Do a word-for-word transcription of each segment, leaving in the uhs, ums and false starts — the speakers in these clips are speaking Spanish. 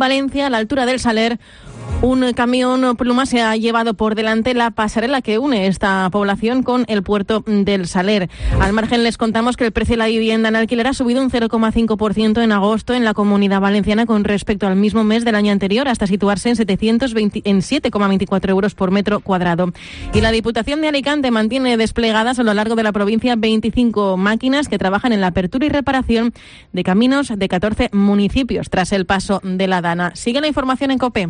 Valencia, a la altura del Saler, un camión pluma se ha llevado por delante la pasarela que une esta población con el puerto del Saler. Al margen les contamos que el precio de la vivienda en alquiler ha subido un cero coma cinco por ciento en agosto en la Comunidad Valenciana con respecto al mismo mes del año anterior, hasta situarse en, setecientos veinte, en siete coma veinticuatro euros por metro cuadrado. Y la Diputación de Alicante mantiene desplegadas a lo largo de la provincia veinticinco máquinas que trabajan en la apertura y reparación de caminos de catorce municipios tras el paso de la Dana. Sigue la información en COPE.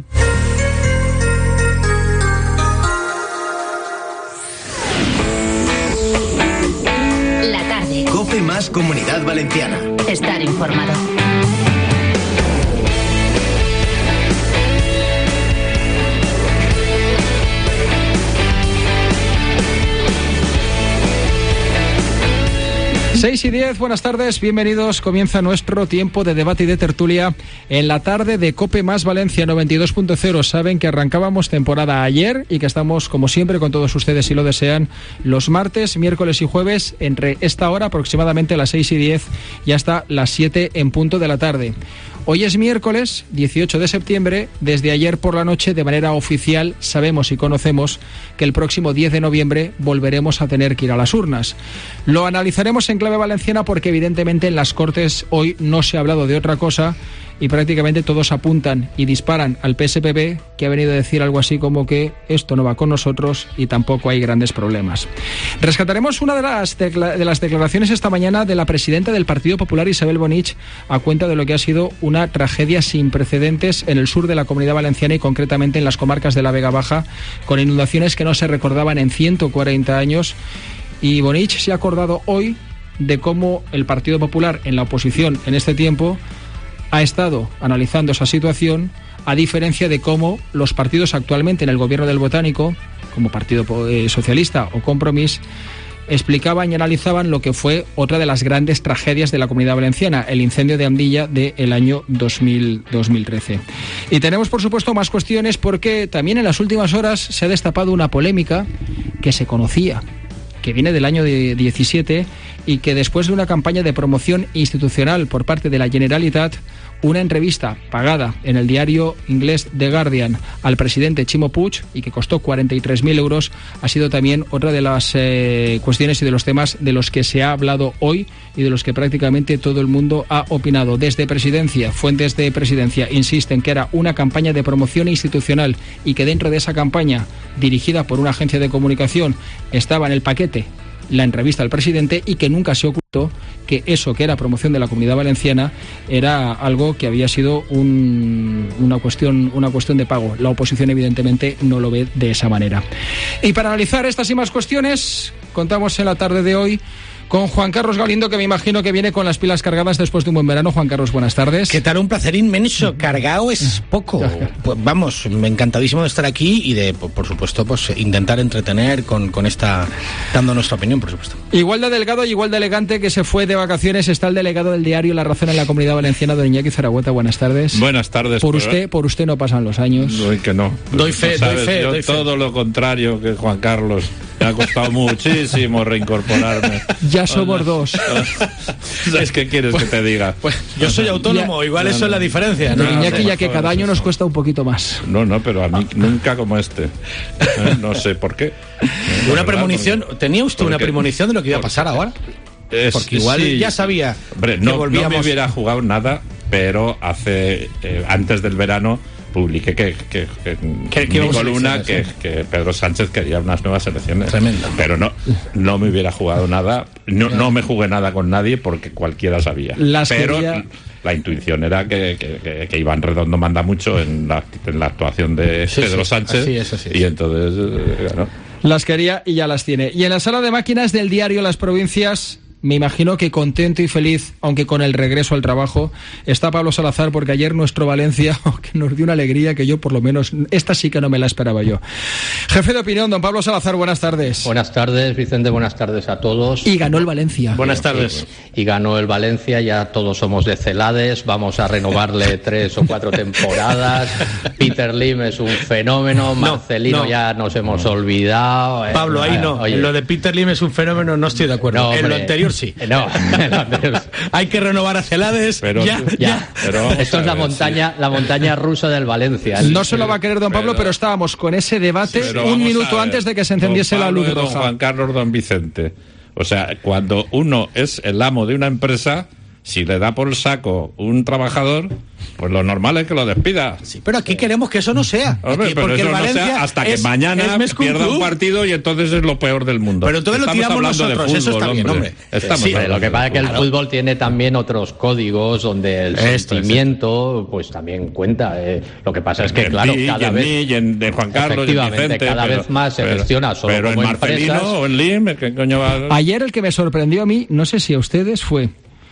COPE más Comunidad Valenciana. Estar informado. seis y diez, buenas tardes, bienvenidos. Comienza nuestro tiempo de debate y de tertulia en la tarde de COPE más Valencia noventa y dos punto cero. Saben que arrancábamos temporada ayer y que estamos, como siempre, con todos ustedes, si lo desean, los martes, miércoles y jueves, entre esta hora, aproximadamente las seis y diez, y hasta las siete en punto de la tarde. Hoy es miércoles, dieciocho de septiembre. Desde ayer por la noche, de manera oficial, sabemos y conocemos que el próximo diez de noviembre volveremos a tener que ir a las urnas. Lo analizaremos en clave valenciana porque evidentemente en las Cortes hoy no se ha hablado de otra cosa y prácticamente todos apuntan y disparan al P S P B, que ha venido a decir algo así como que esto no va con nosotros y tampoco hay grandes problemas. Rescataremos una de las, decla- de las declaraciones esta mañana de la presidenta del Partido Popular, Isabel Bonich, a cuenta de lo que ha sido una tragedia sin precedentes en el sur de la Comunidad Valenciana y concretamente en las comarcas de la Vega Baja, con inundaciones que no se recordaban en ciento cuarenta años. Y Bonich se ha acordado hoy de cómo el Partido Popular en la oposición en este tiempo ha estado analizando esa situación, a diferencia de cómo los partidos actualmente en el gobierno del Botánico, como Partido Socialista o Compromís, explicaban y analizaban lo que fue otra de las grandes tragedias de la Comunidad Valenciana, el incendio de Andilla del año dos mil trece. Y tenemos, por supuesto, más cuestiones porque también en las últimas horas se ha destapado una polémica que se conocía, que viene del año diecisiete y que después de una campaña de promoción institucional por parte de la Generalitat, una entrevista pagada en el diario inglés The Guardian al presidente Ximo Puig y que costó cuarenta y tres mil euros, ha sido también otra de las eh, cuestiones y de los temas de los que se ha hablado hoy y de los que prácticamente todo el mundo ha opinado. Desde Presidencia, fuentes de Presidencia insisten que era una campaña de promoción institucional y que dentro de esa campaña, dirigida por una agencia de comunicación, estaba en el paquete la entrevista al presidente y que nunca se ocultó que eso que era promoción de la Comunidad Valenciana era algo que había sido un, una cuestión una cuestión de pago. La oposición evidentemente no lo ve de esa manera. Y para analizar estas y más cuestiones, contamos en la tarde de hoy con Juan Carlos Galindo, que me imagino que viene con las pilas cargadas después de un buen verano. Juan Carlos, buenas tardes. ¿Qué tal? Un placer inmenso. Cargado es poco. Pues vamos, encantadísimo de estar aquí y de, por supuesto, pues intentar entretener con, con esta, dando nuestra opinión, por supuesto. Igual de delgado y igual de elegante que se fue de vacaciones está el delegado del diario La Razón en la Comunidad Valenciana, don Iñaki Zaragoza. Buenas tardes. Buenas tardes. Por usted, por usted no pasan los años. Doy que no. Doy fe, no doy fe. Yo doy todo fe. lo contrario que Juan Carlos. Me ha costado muchísimo reincorporarme. Ya somos dos. Es que quieres que te diga. Pues yo soy autónomo, ya, igual no, eso no, es la diferencia. No, ¿no? Iñaki, no, ya que no, cada no, año no, nos no. cuesta un poquito más. No, no, pero a mí nunca como este. ¿Eh? No sé por qué. Una verdad, premonición. porque- ¿Tenía usted una porque- premonición de lo que iba a pasar ahora? Es- Porque igual sí. ya sabía Hombre, que no, volvíamos. no me hubiera jugado nada, pero hace eh, antes del verano publiqué que, que, que Que- que mi íbamos a columna elecciones, que, que Pedro Sánchez quería unas nuevas elecciones. Tremendo. Pero no, no me hubiera jugado nada, no, no me jugué nada con nadie porque cualquiera sabía. Las pero quería- la intuición era que, que, que, que Iván Redondo manda mucho en la, en la actuación de Sí, Pedro sí, Sánchez así es, así es. y entonces eh, ganó. Las quería y ya las tiene. Y en la sala de máquinas del diario Las Provincias, me imagino que contento y feliz, aunque con el regreso al trabajo, está Pablo Salazar, porque ayer nuestro Valencia que nos dio una alegría que yo, por lo menos, esta sí que no me la esperaba yo. Jefe de opinión, don Pablo Salazar, buenas tardes. Buenas tardes, Vicente, buenas tardes a todos. Y ganó el Valencia. Buenas tardes. Y, y ganó el Valencia, ya todos somos de Celades, vamos a renovarle tres o cuatro temporadas. Peter Lim es un fenómeno, Marcelino no. ya nos hemos olvidado. Eh, Pablo, ahí no. Oye, En lo de Peter Lim es un fenómeno, no estoy de acuerdo. No, en lo hombre. anterior anterior sí. No, el anterior. Hay que renovar a Celades. Pero, ya, Ya. ya. pero vamos Esto a es la ver, montaña, sí. la montaña rusa del Valencia. No se lo va a querer don Pablo, pero- pero estábamos con ese debate Pero un vamos minuto a ver, antes de que se encendiese don la Pablo luz y don roja. Juan Carlos, don Vicente. O sea, cuando uno es el amo de una empresa, si le da por el saco un trabajador, pues lo normal es que lo despida. Sí, pero aquí queremos que eso no sea. Hombre, Aquí, pero porque eso el no Valencia sea hasta que es- mañana es Mescun pierda un Club. partido y entonces es lo peor del mundo. Pero entonces lo Estamos tiramos hablando de nosotros, eso fútbol, está bien, hombre. Estamos Sí, hablando Lo que de pasa es que el fútbol. fútbol tiene también otros códigos donde el Esto es, sentimiento pues también cuenta. Eh, lo que pasa es que, En claro, ti, y cada en vez... mí, y en de Juan Carlos, y en Efectivamente, Vicente, cada pero- vez más se pero- gestiona solo pero como en Marcelino empresas. o en Lim, ¿qué coño va? Ayer el que me sorprendió a mí, no sé si a ustedes fue,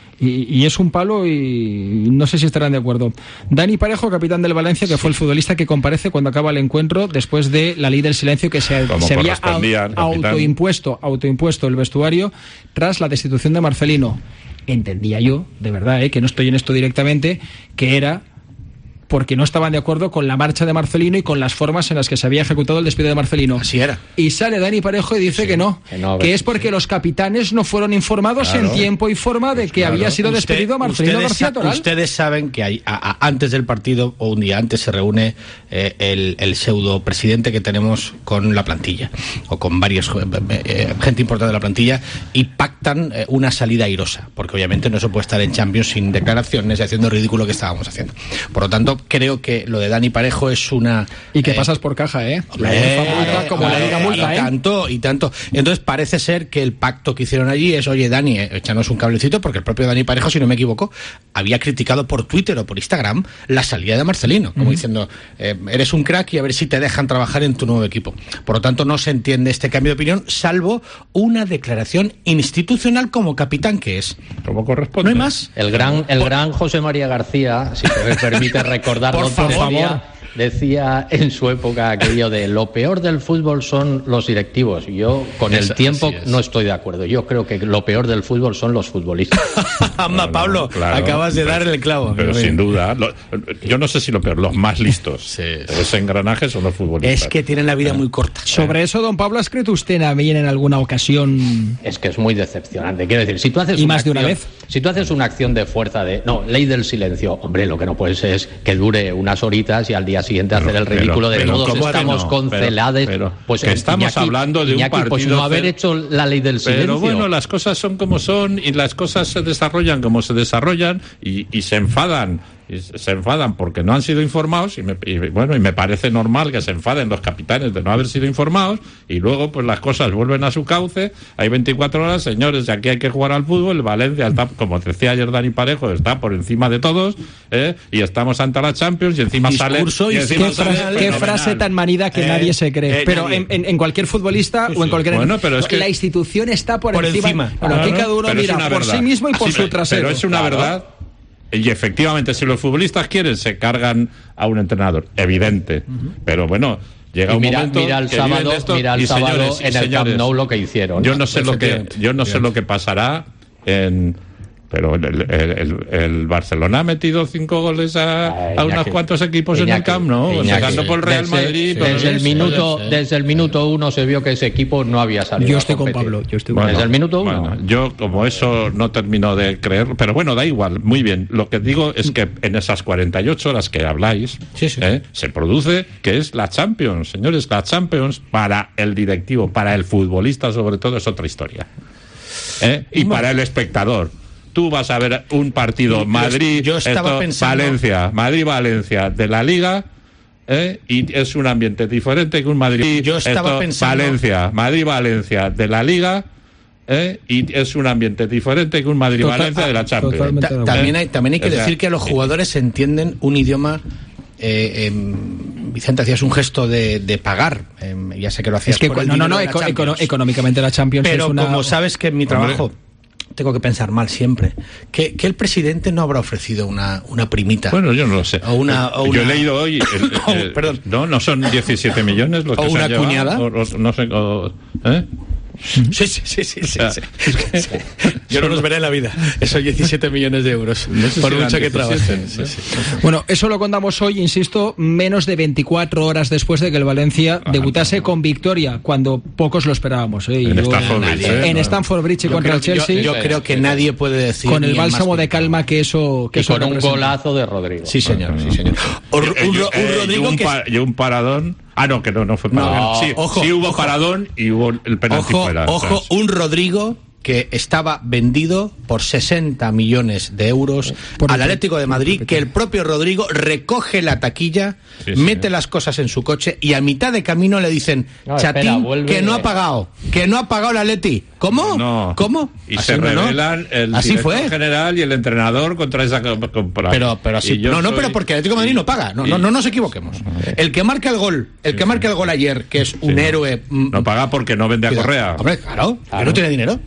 y, y es un palo y no sé si estarán de acuerdo. Dani Parejo, capitán del Valencia, que fue el futbolista que comparece cuando acaba el encuentro después de la ley del silencio que se, Como se había correspondía al au- capitán. autoimpuesto, autoimpuesto el vestuario tras la destitución de Marcelino. Entendía yo, de verdad, eh, que no estoy en esto directamente, que era porque no estaban de acuerdo con la marcha de Marcelino y con las formas en las que se había ejecutado el despido de Marcelino. Así era. Y sale Dani Parejo y dice que no, que no, que que es porque los capitanes no fueron informados Claro. en tiempo y forma de que Claro. había sido Usted- despedido Marcelino ustedes, García sa- Toral. ustedes saben que hay, a- a- antes del partido o un día antes se reúne eh, el, el pseudo presidente que tenemos con la plantilla o con varios eh, eh, gente importante de la plantilla y pactan eh, una salida airosa, porque obviamente no se puede estar en Champions sin declaraciones y haciendo ridículo que estábamos haciendo. Por lo tanto, creo que lo de Dani Parejo es una... Y que eh, pasas por caja, ¿eh? La Hombre, UEFA multa claro, como la claro, Liga y multa, ¿eh? tanto, y tanto. Entonces parece ser que el pacto que hicieron allí es, oye, Dani, eh, échanos un cablecito, porque el propio Dani Parejo, si no me equivoco, había criticado por Twitter o por Instagram la salida de Marcelino, como diciendo, eh, eres un crack y a ver si te dejan trabajar en tu nuevo equipo. Por lo tanto, no se entiende este cambio de opinión, salvo una declaración institucional como capitán que es. ¿Cómo corresponde? No hay más. El gran, el gran José María García, si me permite recordarlo, Por favor. decía, decía en su época aquello de lo peor del fútbol son los directivos. Yo con Es- el tiempo así es. no estoy de acuerdo. Yo creo que lo peor del fútbol son los futbolistas. Anda, No, Pablo, no, claro. acabas de Pero- dar el clavo. Pero sin duda, lo- yo no sé si lo peor, los más listos Sí, de sí. ese engranaje son los futbolistas. Es que tienen la vida muy corta. Sobre eso, don Pablo, ¿ha escrito usted a mí en alguna ocasión? Es que es muy decepcionante. Quiero decir, si tú haces Y una más de una acción- vez. si tú haces una acción de fuerza de no, ley del silencio, hombre, lo que no puedes es que dure unas horitas y al día siguiente Pero- hacer el pero- ridículo de pero todos ¿cómo que estamos no? con Pero- Celades. pero pues que eh, estamos hablando de un Iñaki, pues partido no haber cel- hecho la ley del silencio. Pero bueno, las cosas son como son y las cosas se desarrollan como se desarrollan y, y se enfadan. Y se enfadan porque no han sido informados y, me, y bueno, y me parece normal que se enfaden los capitanes de no haber sido informados y luego pues las cosas vuelven a su cauce. Hay veinticuatro horas, señores, y aquí hay que jugar al fútbol. El Valencia está, como decía ayer Dani Parejo, está por encima de todos, ¿eh? Y estamos ante la Champions y encima sale... Discurso y encima Qué, sale fra- qué fenomenal. frase tan manida que Eh, nadie se cree. eh, pero nadie. en, en- en cualquier futbolista o en cualquier... Bueno, pero es que- La institución está por, Por encima. encima. Bueno, aquí Claro, cada uno pero es mira una por verdad. sí mismo y por Sí, su pero- trasero. Pero es una Claro. verdad. Y efectivamente, si los futbolistas quieren, se cargan a un entrenador. Evidente. Pero bueno, llega Y un mira, momento mira el que sábado, viven esto, mira el y sábado señores, y en el Camp señores, Nou lo que hicieron. Yo no sé lo que, Efectivamente, yo no sé lo que pasará en... Pero el, el- el- el Barcelona ha metido cinco goles a, Ay, a unos Iñaki, cuantos equipos en el Iñaki, Camp Nou. Iñaki. Sacando por el Real Desde- Madrid. por Desde el sí, minuto, sí. desde el minuto uno se vio que ese equipo no había salido. Yo a estoy con competir. Pablo, yo estoy con Bueno, Desde el minuto uno. bueno, yo como eso no termino de creer, pero bueno, da igual, muy bien. Lo que digo es que en esas cuarenta y ocho horas que habláis, Sí, sí. ¿eh? se produce que es la Champions, señores, la Champions para el directivo, para el futbolista sobre todo es otra historia. ¿Eh? Y para el espectador. Tú vas a ver un partido Yo- Madrid, yo estaba esto, pensando- Valencia, Madrid-Valencia de la Liga. ¿Eh? Y es un ambiente diferente que un Madrid. Yo estaba esto, pensando- Valencia, Madrid-Valencia de la Liga. ¿Eh? Y es un ambiente diferente que un Madrid-Valencia de la Champions. totalmente. Ta- también hay, también hay que O sea, decir que los jugadores entienden un idioma. Eh, em, Vicente, hacías un gesto de, de pagar. Em, ya sé que lo hacías. Es que por el no, no, dinero no, de la eco- Champions. econo- económicamente la Champions Pero es una... como sabes que en mi trabajo tengo que pensar mal siempre, que, que el presidente no habrá ofrecido una, una primita. Bueno, yo no lo sé. O una- o Yo he una- leído hoy. el- Oh, el- perdón. No, no son diecisiete millones los O que se una han llevado, cuñada. o- o- no sé. o- ¿eh? Sí, sí, sí, sí, sí, sí. sí. Yo no los veré en la vida. Esos diecisiete millones de euros. No sé por si mucho que trabajen. Sí, sí. Bueno, eso lo contamos hoy, insisto, menos de veinticuatro horas después de que el Valencia ah, debutase no. con victoria, cuando pocos lo esperábamos. ¿eh? En Stamford Bridge. ¿eh? En Stamford Bridge yo contra creo, el Chelsea. Yo, yo creo que sí, nadie puede decir. Con el bálsamo de calma que eso. Que y eso con un golazo de Rodrigo. Sí, señor. Sí, señor. O, un, un, un Rodrigo y un, que... pa, y un paradón. Ah, no, que no, no fue paradón. No, sí, ojo, sí hubo ojo. paradón y hubo el penalti ojo, fuera. Ojo, ¿sabes? Un Rodrigo que estaba vendido por sesenta millones de euros por al Atlético de Madrid, que el propio Rodrigo recoge la taquilla, sí, sí. mete las cosas en su coche y a mitad de camino le dicen, no, Chatín, espera, que no ha pagado, que no ha pagado el Atleti. ¿Cómo? No. ¿Cómo? Y así se no, rebelan ¿no? el así director fue. general y el entrenador contra esa compra. Pero, pero así, no, soy... no, pero porque el Atlético de Madrid no paga. No, y... no, no nos equivoquemos. El que marca el gol, el que sí, marca el gol ayer, que es un sí, héroe. No. no paga porque no vende a Correa. Hombre, claro, claro. no tiene dinero.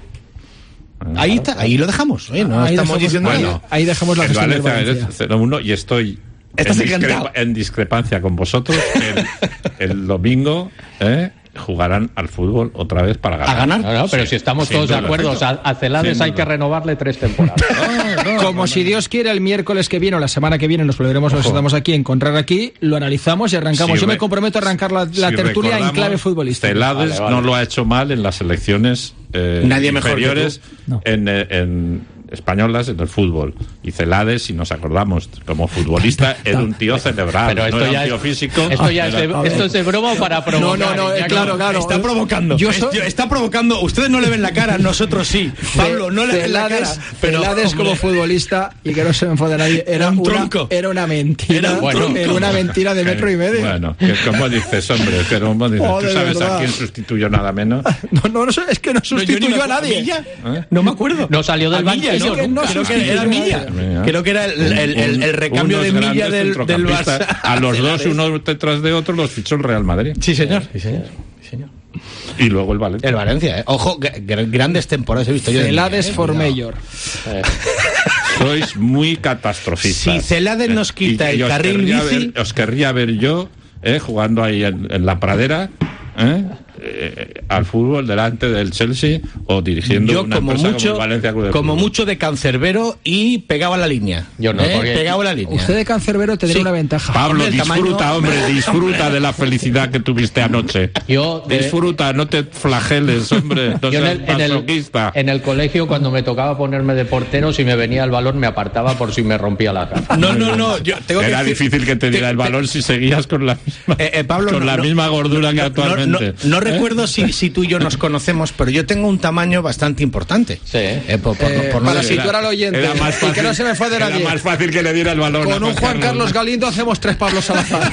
Ahí está, ahí lo dejamos. ¿eh? No ahí estamos dejamos, diciendo bueno, ahí dejamos la gestión Valencia, del Valencia. cero uno y estoy en, discrepa, en discrepancia con vosotros. El, el domingo ¿eh? jugarán al fútbol otra vez para ganar. ¿A ganar? No, no, pero sí, si estamos todos de acuerdo, o sea, a Celades hay que renovarle tres temporadas. no, no, Como no, si Dios quiere, el miércoles que viene o la semana que viene nos volveremos, nos estamos aquí, encontrar aquí, lo analizamos y arrancamos. Si Yo re, me comprometo a arrancar la, la si tertulia en clave futbolística. Celades vale, vale. no lo ha hecho mal en las elecciones eh, Nadie inferiores mejor que en, en españolas en el fútbol. Y Celades, si nos acordamos, como futbolista, era un tío cerebral, pero esto no era ya un tío es, físico. Esto ya es de, esto es de broma o para provocar. No, no, no, eh, claro, claro. Está provocando. Yo soy... Está provocando. Ustedes no le ven la cara, nosotros sí. Pablo, no le ven la cara. Pero Celades como futbolista, y que no se me enfade nadie, era un una, era una mentira. Era, un bueno, era una mentira de metro y medio. Bueno, ¿cómo dices, hombre? ¿Cómo dices? Oh, ¿Tú sabes verdad. a quién sustituyó nada menos? No, no, no es que no sustituyó a nadie. ¿Eh? No me acuerdo. No salió del banquillo. No, no, creo que era Milla. Creo que era el, el, el, el recambio de Milla del, del Barça. A los dos, uno detrás de otro, los fichó el Real Madrid. Sí, señor. Sí, señor. Sí, señor. Y luego el Valencia. El Valencia, ¿eh? Ojo, gr- grandes temporadas he visto yo. Celades eh, for mayor. Eh. Sois muy catastrofistas. Si Celades eh, nos quita y, y el carril bici... Ver, os querría ver yo eh, jugando ahí en, en la pradera, ¿eh? Eh, al fútbol delante del Chelsea o dirigiendo yo una como empresa mucho, como el Valencia Club de como Fútbol. mucho de cancerbero y pegaba la línea. Yo no, ¿eh? Pegaba la línea. Usted de cancerbero tendría sí. una ventaja. Pablo, hombre, disfruta, tamaño... hombre, disfruta de la felicidad que tuviste anoche. Yo de... disfruta, no te flageles, hombre, no yo seas en, el, en, el, en el colegio cuando me tocaba ponerme de portero, si me venía el balón me apartaba por si me rompía la cara. No, no, no, yo tengo era que decir... difícil que te diera el balón si seguías con la misma, eh, eh, Pablo, con no, la no, misma gordura no, que actualmente. No, no, no ¿Eh? recuerdo si, si tú y yo nos conocemos, pero yo tengo un tamaño bastante importante. Sí. Eh, por, por, eh, por para no situar al oyente. Era más fácil, y que no se me fue de nadie. Era más fácil que le diera el balón. Con un Juan Carlos Galindo hacemos tres Pablo Salazar.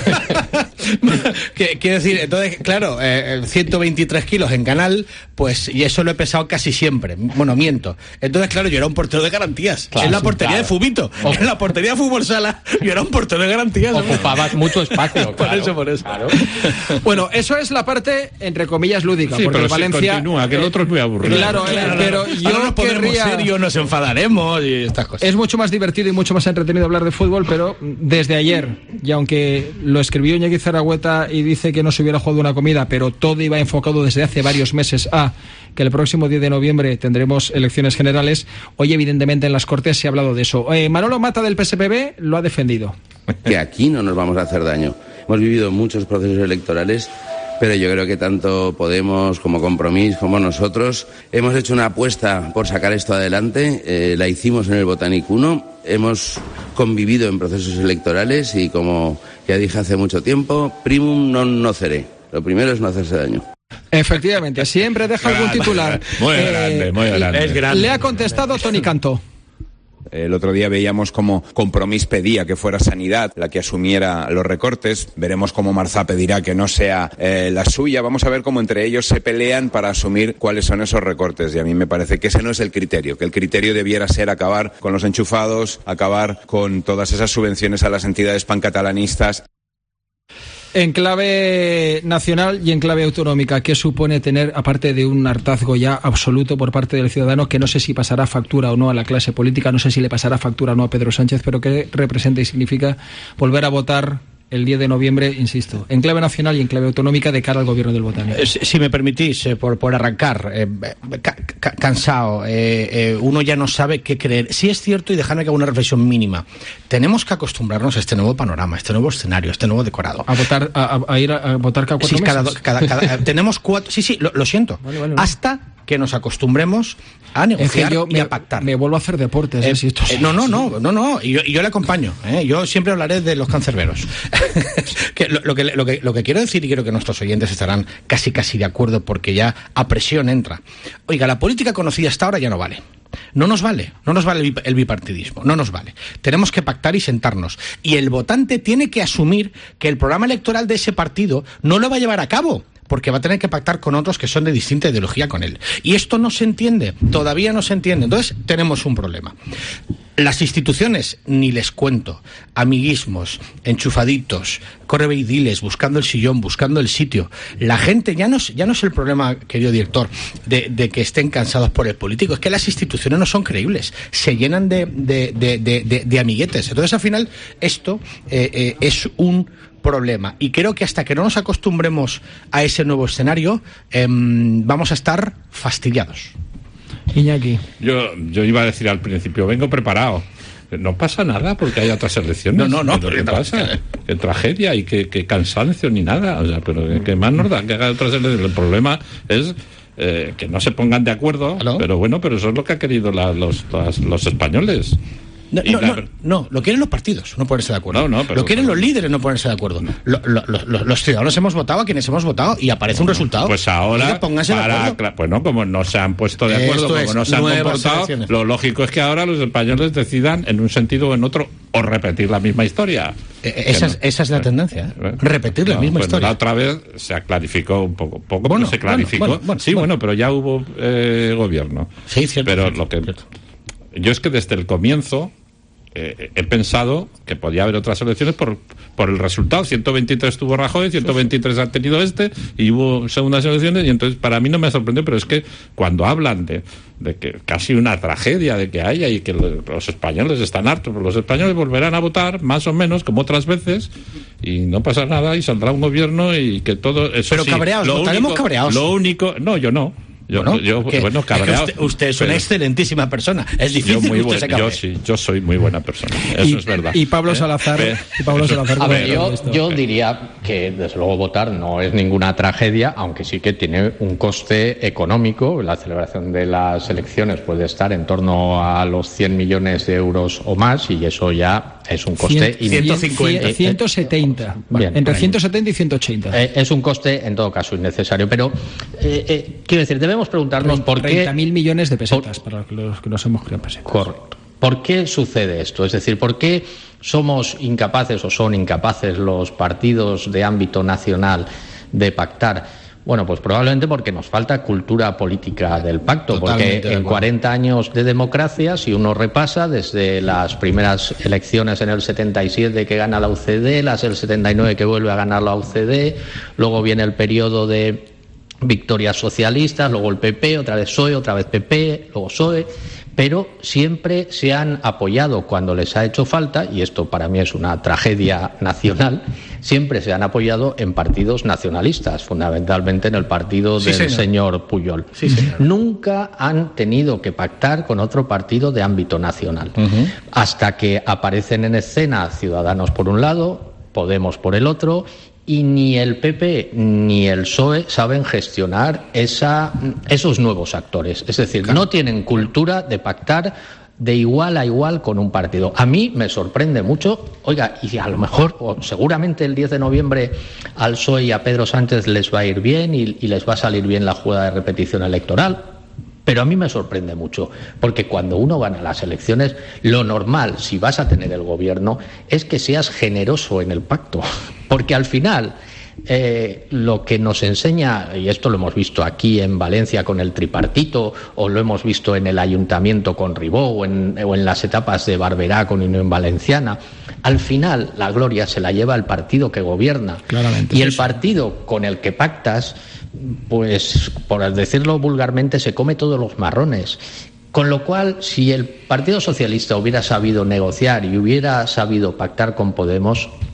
Quiero decir, entonces, claro, eh, ciento veintitrés kilos en canal, pues, y eso lo he pesado casi siempre. Bueno, miento. Entonces, claro, yo era un portero de garantías. Claro, en la portería claro. de Fubito. O... En la portería de Fútbol Sala, yo era un portero de garantías. Ocupabas mucho espacio. Por claro. eso, por eso. Claro. Bueno, eso es la parte, entre comillas, lúdica. Sí, porque pero el Valencia. Si continúa, que el otro es muy aburrido. Claro, claro, pero yo ahora nos querría... serio, nos enfadaremos y estas cosas. Es mucho más divertido y mucho más entretenido hablar de fútbol, pero desde ayer, y aunque lo escribió Iñaki Zaragüeta y dice que no se hubiera jugado una comida, pero todo iba enfocado desde hace varios meses a que el próximo diez de noviembre tendremos elecciones generales, hoy evidentemente en las Cortes se ha hablado de eso. Eh, Manolo Mata del P S P B lo ha defendido. Que aquí no nos vamos a hacer daño. Hemos vivido muchos procesos electorales, pero yo creo que tanto Podemos como Compromís como nosotros hemos hecho una apuesta por sacar esto adelante. Eh, la hicimos en el Botánico uno, hemos convivido en procesos electorales y, como ya dije hace mucho tiempo, primum non nocere. Lo primero es no hacerse daño. Efectivamente, siempre deja algún titular. Muy grande, eh, muy grande. Es grande. Le ha contestado Toni Cantó. El otro día veíamos cómo Compromís pedía que fuera Sanidad la que asumiera los recortes. Veremos cómo Marzá pedirá que no sea eh, la suya. Vamos a ver cómo entre ellos se pelean para asumir cuáles son esos recortes. Y a mí me parece que ese no es el criterio, que el criterio debiera ser acabar con los enchufados, acabar con todas esas subvenciones a las entidades pancatalanistas. En clave nacional y en clave autonómica, ¿qué supone tener, aparte de un hartazgo ya absoluto por parte del ciudadano, que no sé si pasará factura o no a la clase política, no sé si le pasará factura o no a Pedro Sánchez, pero qué representa y significa volver a votar el diez de noviembre, insisto, en clave nacional y en clave autonómica de cara al gobierno del Botánico? Eh, si me permitís, eh, por, por arrancar, eh, ca, ca, cansado, eh, eh, uno ya no sabe qué creer. Sí es cierto, y dejadme que haga una reflexión mínima, tenemos que acostumbrarnos a este nuevo panorama, a este nuevo escenario, a este nuevo decorado. ¿A votar, a, a ir a, a votar cada cuatro sí, meses? Cada, cada, cada, tenemos cuatro... Sí, sí, lo, lo siento. Vale, vale, vale. Hasta que nos acostumbremos a negociar es que yo y me, a pactar. Me vuelvo a hacer deportes. Eh, eh, si esto eh, no, no, no, no, no. Y yo, y yo le acompaño. ¿eh? Yo siempre hablaré de los cancerberos. que lo, lo, que, lo, que, lo que quiero decir, y creo que nuestros oyentes estarán casi casi de acuerdo porque ya a presión entra. Oiga, la política conocida hasta ahora ya no vale. No nos vale, no nos vale el bipartidismo, no nos vale. Tenemos que pactar y sentarnos. Y el votante tiene que asumir que el programa electoral de ese partido no lo va a llevar a cabo, porque va a tener que pactar con otros que son de distinta ideología con él. Y esto no se entiende, todavía no se entiende. Entonces, tenemos un problema. Las instituciones, ni les cuento, amiguismos, enchufaditos, correveidiles, buscando el sillón, buscando el sitio. La gente, ya no es, ya no es el problema, querido director, de, de que estén cansados por el político, es que las instituciones no son creíbles, se llenan de, de, de, de, de, de amiguetes. Entonces, al final, esto eh, eh, es un problema. Y creo que hasta que no nos acostumbremos a ese nuevo escenario, eh, vamos a estar fastidiados. Iñaki. Yo, yo iba a decir al principio, vengo preparado. No pasa nada porque hay otras elecciones. No, no, no. ¿Pero qué pasa? Qué tragedia y qué, qué cansancio ni nada. O sea, pero qué más nos da que haga otras elecciones. El problema es eh, que no se pongan de acuerdo. ¿Aló? Pero bueno, pero eso es lo que han querido la, los, las, los españoles. No, no, no, no, lo quieren los partidos, no ponerse de acuerdo. No, no, pero, lo quieren pero, los líderes, no ponerse de acuerdo. Lo, lo, lo, los ciudadanos hemos votado a quienes hemos votado y aparece un resultado. Pues ahora, Oiga, pónganse de para, acuerdo. Bueno, como no se han puesto de acuerdo, Esto como es, no se han comportado, elecciones. Lo lógico es que ahora los españoles decidan en un sentido o en otro o repetir la misma historia. Eh, esa, no, es, esa es la tendencia, ¿eh? Repetir la no, misma pues historia. La otra vez se clarificó un poco, poco bueno, se clarificó. Bueno, bueno, sí, bueno. bueno, pero ya hubo eh, gobierno. Sí, cierto. Pero cierto, lo que cierto. yo es que desde el comienzo Eh, he pensado que podía haber otras elecciones por, por el resultado. ciento veintitrés tuvo Rajoy, ciento veintitrés ha tenido este, y hubo segundas elecciones, y entonces para mí no me sorprendió, pero es que cuando hablan de, de que casi una tragedia de que haya y que los, los españoles están hartos, pues los españoles volverán a votar más o menos como otras veces y no pasa nada y saldrá un gobierno y que todo eso. Pero sí, cabreados, lo votaremos único, cabreados. Lo único, no, yo no. Yo, bueno, yo, que, bueno, cabreado, es que usted, usted es una pero, excelentísima persona. Es difícil yo muy que usted buen, se cabree. yo sí, yo soy muy buena persona. Eso y, es verdad. Y Pablo ¿Eh? Salazar. ¿Eh? Y Pablo Salazar A ver, yo, esto. yo diría que desde luego votar no es ninguna tragedia, aunque sí que tiene un coste económico. La celebración de las elecciones puede estar en torno a los cien millones de euros o más, y eso ya es un coste Cien, ciento cincuenta. cien, ciento setenta. Bien, entre por ahí. ciento setenta y ciento ochenta. Eh, es un coste en todo caso innecesario, pero eh, eh, quiero decir, debemos preguntarnos por qué. treinta mil millones de pesetas por, para los que nos hemos criado en pesetas. Correcto. ¿Por qué sucede esto? Es decir, ¿por qué somos incapaces o son incapaces los partidos de ámbito nacional de pactar? Bueno, pues probablemente porque nos falta cultura política del pacto, Totalmente porque de en acuerdo. cuarenta años de democracia, si uno repasa desde las primeras elecciones en el setenta y siete que gana la U C D, las del setenta y nueve que vuelve a ganar la U C D, luego viene el periodo de victorias socialistas, luego el P P, otra vez P S O E, otra vez P P, luego P S O E, pero siempre se han apoyado cuando les ha hecho falta, y esto para mí es una tragedia nacional, siempre se han apoyado en partidos nacionalistas, fundamentalmente en el partido Sí, del señor. señor Pujol. Sí, señor. Nunca han tenido que pactar con otro partido de ámbito nacional, Uh-huh. hasta que aparecen en escena Ciudadanos por un lado, Podemos por el otro, y ni el P P ni el P S O E saben gestionar esa, esos nuevos actores. Es decir, no tienen cultura de pactar de igual a igual con un partido. A mí me sorprende mucho, oiga, y a lo mejor, o seguramente el diez de noviembre al P S O E y a Pedro Sánchez les va a ir bien y, y les va a salir bien la jugada de repetición electoral. Pero a mí me sorprende mucho, porque cuando uno gana las elecciones, lo normal, si vas a tener el gobierno, es que seas generoso en el pacto. Porque al final, eh, lo que nos enseña, y esto lo hemos visto aquí en Valencia con el tripartito, o lo hemos visto en el ayuntamiento con Ribó, o en, o en las etapas de Barberá con Unión Valenciana, al final la gloria se la lleva el partido que gobierna. Claramente, y el sí. partido con el que pactas, pues, por decirlo vulgarmente, se come todos los marrones. Con lo cual, si el Partido Socialista hubiera sabido negociar y hubiera sabido pactar con Podemos,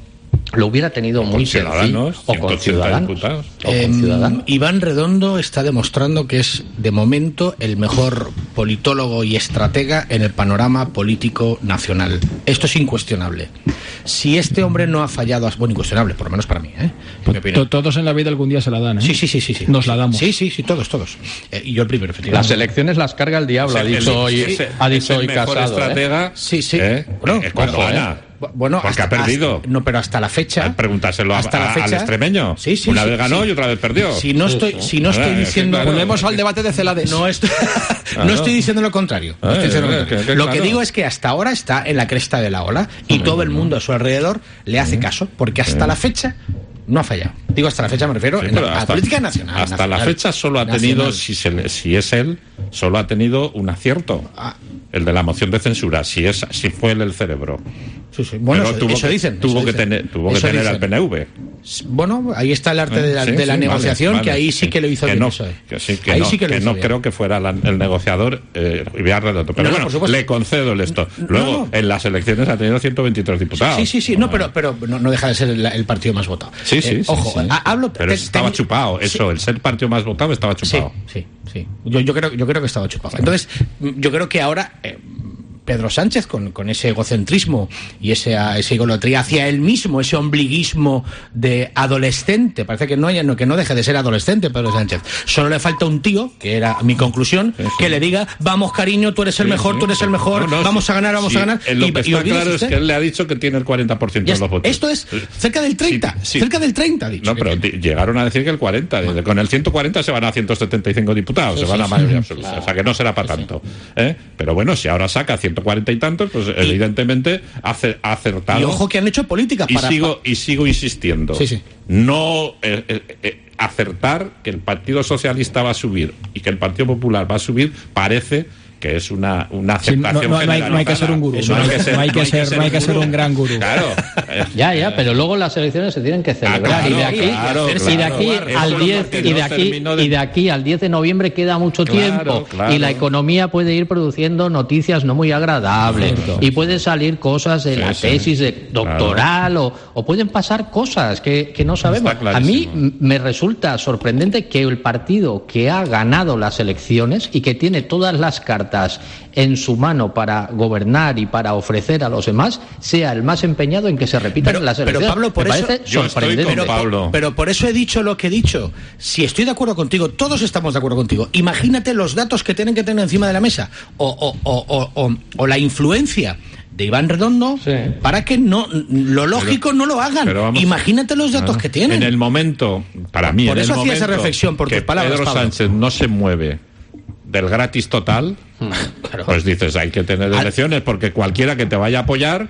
lo hubiera tenido muy sencillo, o con Ciudadanos, o eh, con Ciudadanos. Iván Redondo está demostrando que es, de momento, el mejor politólogo y estratega en el panorama político nacional. Esto es incuestionable. Si este hombre no ha fallado, bueno, incuestionable, por lo menos para mí, ¿eh? En mi opinión. Todos en la vida algún día se la dan, ¿eh? Sí, sí, sí, sí, sí. Nos la damos. Sí, sí, sí, todos, todos. Eh, y yo el primero, efectivamente. Las elecciones las carga el diablo, ha dicho hoy, ha dicho hoy Casado. Estratega, ¿eh? Sí, sí. ¿Eh? Bueno, es cuando bueno, gana. Bueno, porque hasta, ha perdido. Hasta, no, pero hasta la fecha. Pregúntaselo a, hasta la fecha, al extremeño. Sí, sí, Una sí, vez ganó sí. y otra vez perdió. Si no estoy, sí, sí. si no estoy Ver, diciendo. claro, Volvemos al debate de Celades. No estoy, no estoy diciendo lo contrario. No estoy diciendo lo contrario. Que, que, lo claro. que digo es que hasta ahora está en la cresta de la ola y todo el mundo a su alrededor le hace caso, porque hasta la fecha no ha fallado. Digo hasta la fecha, me refiero Sí, en la, hasta, a la política nacional. Hasta nacional, la fecha solo ha tenido, si, se le, si es él, solo ha tenido un acierto. Ah. El de la moción de censura, si es si fue él el cerebro. Sí, sí. Bueno, Pero eso, tuvo eso que, dicen. Tuvo eso que dicen. tener, tuvo que Eso tener dicen. al P N V. Bueno, ahí está el arte de la, Sí, de la sí, negociación, vale, que vale, ahí sí que lo hizo que bien. No, eso, eh. que sí, que ahí no, sí que, lo que hizo no bien. creo que fuera la, el negociador eh, Iván Redondo. Pero No, no, bueno, por supuesto. le concedo el esto. Luego, No, no. en las elecciones ha tenido ciento veintitrés diputados. Sí, sí, sí, no, pero, pero no, no deja de ser el, el partido más votado. Sí, sí, Eh, sí, ojo, sí. ha- hablo. Pero te- estaba te- chupado, sí. eso, el ser partido más votado estaba Sí, chupado. sí, sí. Yo, yo creo, yo creo que estaba chupado. Entonces, yo creo que ahora eh, Pedro Sánchez, con, con ese egocentrismo y ese, esa idolatría hacia él mismo, ese ombliguismo de adolescente, parece que no, haya, no, que no deje de ser adolescente Pedro Sánchez. Solo le falta un tío, que era mi conclusión, sí, sí. que le diga, vamos cariño, tú eres el sí, mejor, sí, tú eres sí. el mejor, no, no, vamos sí, a ganar, vamos sí. a ganar. Lo y, que y está claro usted. es que él le ha dicho que tiene el cuarenta por ciento de los votos. Esto es cerca del treinta, sí, sí. cerca del treinta, ha dicho. No, pero tiene. llegaron a decir que el cuarenta, bueno. con el ciento cuarenta se van a ciento setenta y cinco diputados, sí, se van a mayoría absoluta, claro. o sea que no será para sí, tanto. ¿eh? Pero bueno, si ahora saca ciento cuarenta y tantos, pues y, evidentemente ha acertado. Y ojo que han hecho políticas y para... Sigo, y sigo insistiendo. Sí, sí. No eh, eh, eh, acertar que el Partido Socialista va a subir y que el Partido Popular va a subir parece que es una, una aceptación sí, no, no, no, hay, no hay que ser un gurú, no, no hay que ser, no hay que ser, no hay que ser un gran gurú. Claro. Ya, ya, pero luego las elecciones se tienen que celebrar ah, claro, y de aquí, claro, y de aquí claro, al diez y de aquí de... y de aquí al diez de noviembre queda mucho claro, tiempo claro. y la economía puede ir produciendo noticias no muy agradables Cierto. y pueden salir cosas de sí, la tesis sí. de doctoral claro. o, o pueden pasar cosas que, que no sabemos. A mí me resulta sorprendente que el partido que ha ganado las elecciones y que tiene todas las cartas en su mano para gobernar y para ofrecer a los demás sea el más empeñado en que se repitan pero, las elecciones. Pero Pablo, por Me eso parece sorprendente. Pero, Pablo. pero por eso he dicho lo que he dicho. Si estoy de acuerdo contigo, todos estamos de acuerdo contigo. Imagínate los datos que tienen que tener encima de la mesa o, o, o, o, o, o la influencia de Iván Redondo sí. para que no lo lógico pero, no lo hagan. Vamos, Imagínate los datos no, que tienen. En el momento, para mí, por en eso el hacía momento esa reflexión por tus palabras, Pedro Pablo. Sánchez no se mueve del gratis total, claro. pues dices, hay que tener elecciones porque cualquiera que te vaya a apoyar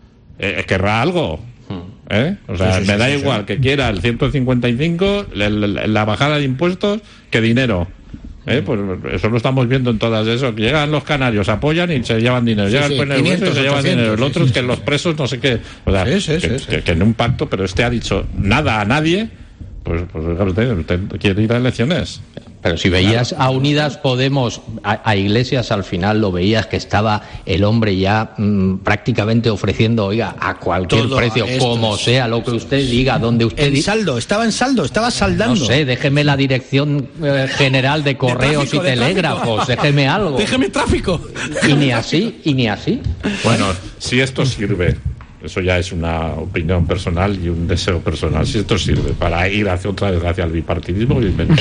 eh, querrá algo. ¿eh? O sea, sí, sí, me sí, da sí, igual sí. que quiera el ciento cincuenta y cinco, la, la, la bajada de impuestos, que dinero. ¿Eh? Pues eso lo estamos viendo en todas eso, que llegan los canarios, apoyan y se llevan dinero, sí, llega sí, el P N V quinientos, y se llevan dinero, el otro sí, es que sí, los presos no sé qué, o sea, sí, sí, que, sí, sí. Que, que en un pacto, pero este ha dicho nada a nadie, pues, pues usted, usted quiere ir a elecciones. Pero si veías claro. a Unidas Podemos, a, a Iglesias al final lo veías que estaba el hombre ya mmm, prácticamente ofreciendo, oiga, a cualquier Todo precio, como es. sea, lo que usted diga, donde usted... En saldo, estaba en saldo, estaba saldando. No sé, déjeme la dirección eh, general de correos de tráfico, y telégrafos, déjeme algo. Déjeme tráfico. Y ni así, y ni así. Bueno, si esto sirve... Eso ya es una opinión personal y un deseo personal. Si esto sirve para ir hacia otra vez hacia el bipartidismo,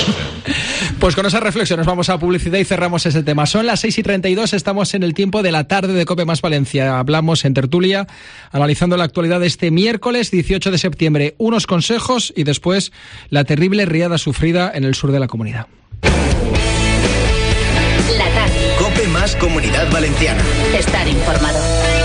pues con esa reflexión nos vamos a publicidad y cerramos ese tema. Son las seis y treinta y dos, estamos en el tiempo de la tarde de COPE Más Valencia. Hablamos en tertulia, analizando la actualidad de este miércoles dieciocho de septiembre. Unos consejos y después la terrible riada sufrida en el sur de la comunidad. La tarde. COPE Más Comunidad Valenciana. Estar informado.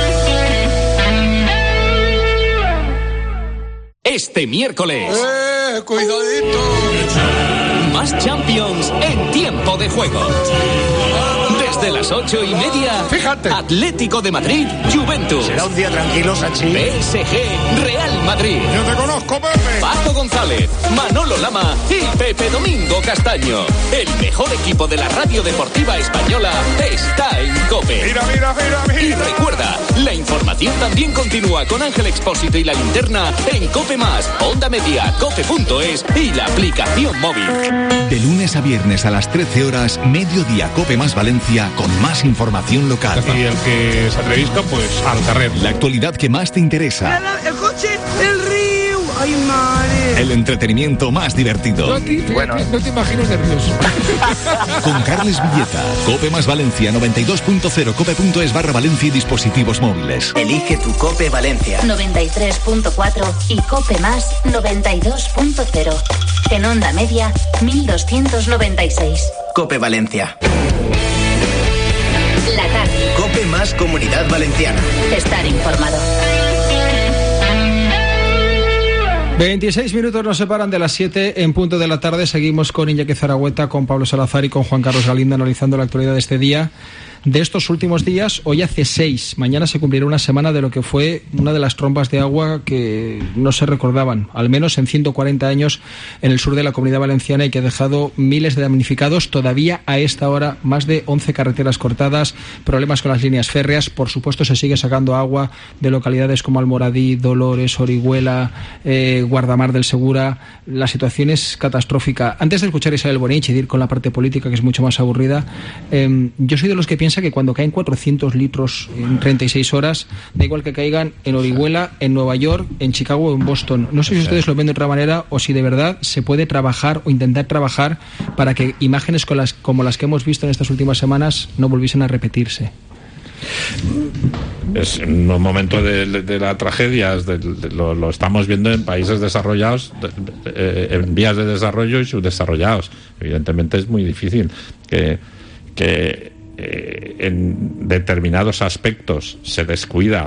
Este miércoles. ¡Eh, cuidadito! Más Champions en tiempo de juego. Desde las ocho y media. Fíjate. Atlético de Madrid, Juventus. Será un día tranquilo, Sachi. P S G, Real Madrid. Yo te conozco, Pepe. Paco González, Manolo Lama y Pepe Domingo Castaño. El mejor equipo de la radio deportiva española está en COPE. Mira, mira, mira, mira. Y recuerda, la información también continúa con Ángel Expósito y la linterna en COPE Más, Onda Media, cope punto es y la aplicación móvil. De lunes a viernes a las trece horas, Mediodía COPE Más Valencia con más información local. Y el que se atrevisca, pues al carrer. La actualidad que más te interesa. El coche, el río. Ay, madre. El entretenimiento más divertido. Yo aquí, bueno, no te imagino nervioso. Con Carles Villeta, COPE Más Valencia, noventa y dos punto cero, cope punto es barra Valencia y dispositivos móviles. Elige tu COPE Valencia. noventa y tres punto cuatro y COPE Más noventa y dos punto cero. En Onda Media, mil doscientos noventa y seis. COPE Valencia. La tarde. COPE Más Comunidad Valenciana. Estar informado. veintiséis minutos nos separan de las siete en punto de la tarde. Seguimos con Iñaki Zaragüeta, con Pablo Salazar y con Juan Carlos Galinda analizando la actualidad de este día. De estos últimos días, hoy hace seis. Mañana se cumplirá una semana de lo que fue una de las trompas de agua que no se recordaban, al menos en ciento cuarenta años en el sur de la Comunidad Valenciana, y que ha dejado miles de damnificados. Todavía a esta hora, más de once carreteras cortadas, problemas con las líneas férreas. Por supuesto, se sigue sacando agua de localidades como Almoradí, Dolores, Orihuela, eh, Guardamar del Segura. La situación es catastrófica. Antes de escuchar a Isabel Bonich y de ir con la parte política, que es mucho más aburrida, eh, yo soy de los que piensan que cuando caen cuatrocientos litros en treinta y seis horas, da igual que caigan en Orihuela, en Nueva York, en Chicago o en Boston. No sé si ustedes lo ven de otra manera o si de verdad se puede trabajar o intentar trabajar para que imágenes con las, como las que hemos visto en estas últimas semanas no volviesen a repetirse. Es en un momento de, de, de la tragedia, de, de, lo, lo estamos viendo en países desarrollados, de, de, en vías de desarrollo y subdesarrollados. Evidentemente es muy difícil que, que eh, en determinados aspectos se descuida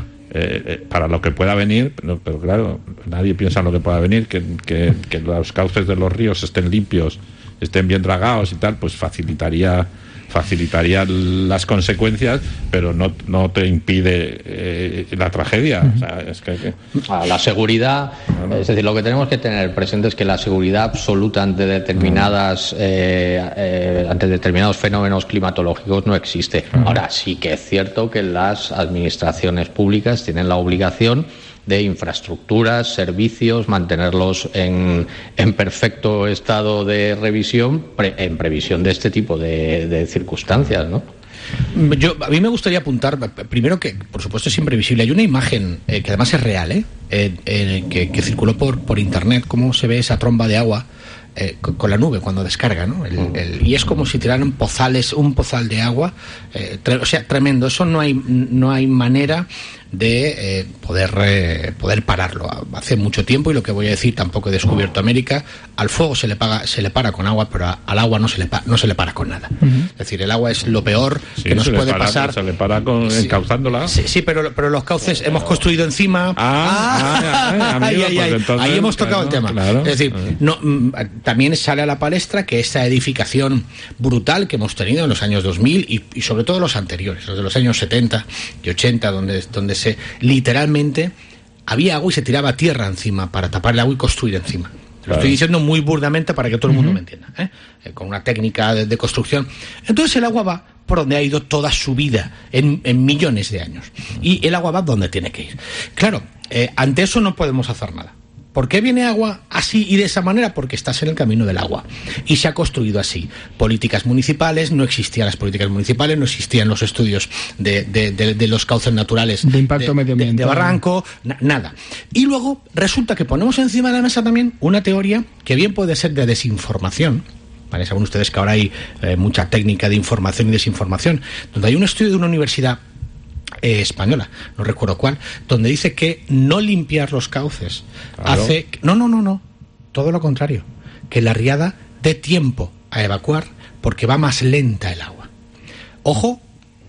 eh, eh, para lo que pueda venir, pero, pero claro, nadie piensa en lo que pueda venir, que, que, que los cauces de los ríos estén limpios, estén bien dragados y tal, pues facilitaría facilitaría las consecuencias, pero no, no te impide eh, la tragedia. Uh-huh. O sea, es que, que... La seguridad, no, no. Es decir, lo que tenemos que tener presente es que la seguridad absoluta ante determinadas eh, eh, ante determinados fenómenos climatológicos no existe. Uh-huh. Ahora, sí que es cierto que las administraciones públicas tienen la obligación de infraestructuras, servicios, mantenerlos en, en perfecto estado de revisión, pre, en previsión de este tipo de, de circunstancias, ¿no? Yo, a mí me gustaría apuntar, primero, que por supuesto es imprevisible. Hay una imagen eh, que además es real, ¿eh? Eh, eh, que, que circuló por, por internet, cómo se ve esa tromba de agua eh, con, con la nube cuando descarga, ¿no? El, el, y es como si tiraran pozales, un pozal de agua, eh, tre, o sea, tremendo. Eso no hay, no hay manera de eh, poder eh, poder pararlo. Hace mucho tiempo, y lo que voy a decir, tampoco he descubierto América, al fuego se le paga, se le para con agua, pero a, al agua no se le pa, no se le para con nada. Uh-huh. Es decir, el agua es lo peor sí, que nos puede para, pasar. Se le para con sí. encauzándola. Sí, sí, pero pero los cauces pero... hemos construido encima. Ah, ah, ah, ah amigo, ahí, ahí, pues entonces, ahí hemos tocado claro, el tema. Claro, es decir, claro. no, también sale a la palestra que esta edificación brutal que hemos tenido en los años dos mil y, y sobre todo los anteriores, los de los años setenta y ochenta, donde donde se literalmente Realmente había agua y se tiraba tierra encima para tapar el agua y construir encima. Lo claro. estoy diciendo muy burdamente para que todo el mundo uh-huh. me entienda, ¿eh? Eh, con una técnica de, de construcción. Entonces el agua va por donde ha ido toda su vida, en, en millones de años. Y el agua va donde tiene que ir. Claro, eh, ante eso no podemos hacer nada. ¿Por qué viene agua así y de esa manera? Porque estás en el camino del agua. Y se ha construido así. Políticas municipales, no existían las políticas municipales, no existían los estudios de, de, de, de los cauces naturales. De impacto de, medioambiental. De, de barranco, na, nada. Y luego resulta que ponemos encima de la mesa también una teoría que bien puede ser de desinformación. Vale, saben ustedes que ahora hay eh, mucha técnica de información y desinformación. Donde hay un estudio de una universidad Eh, española, no recuerdo cuál, donde dice que no limpiar los cauces claro. hace... No, no, no, no, todo lo contrario, que la riada dé tiempo a evacuar porque va más lenta el agua. Ojo,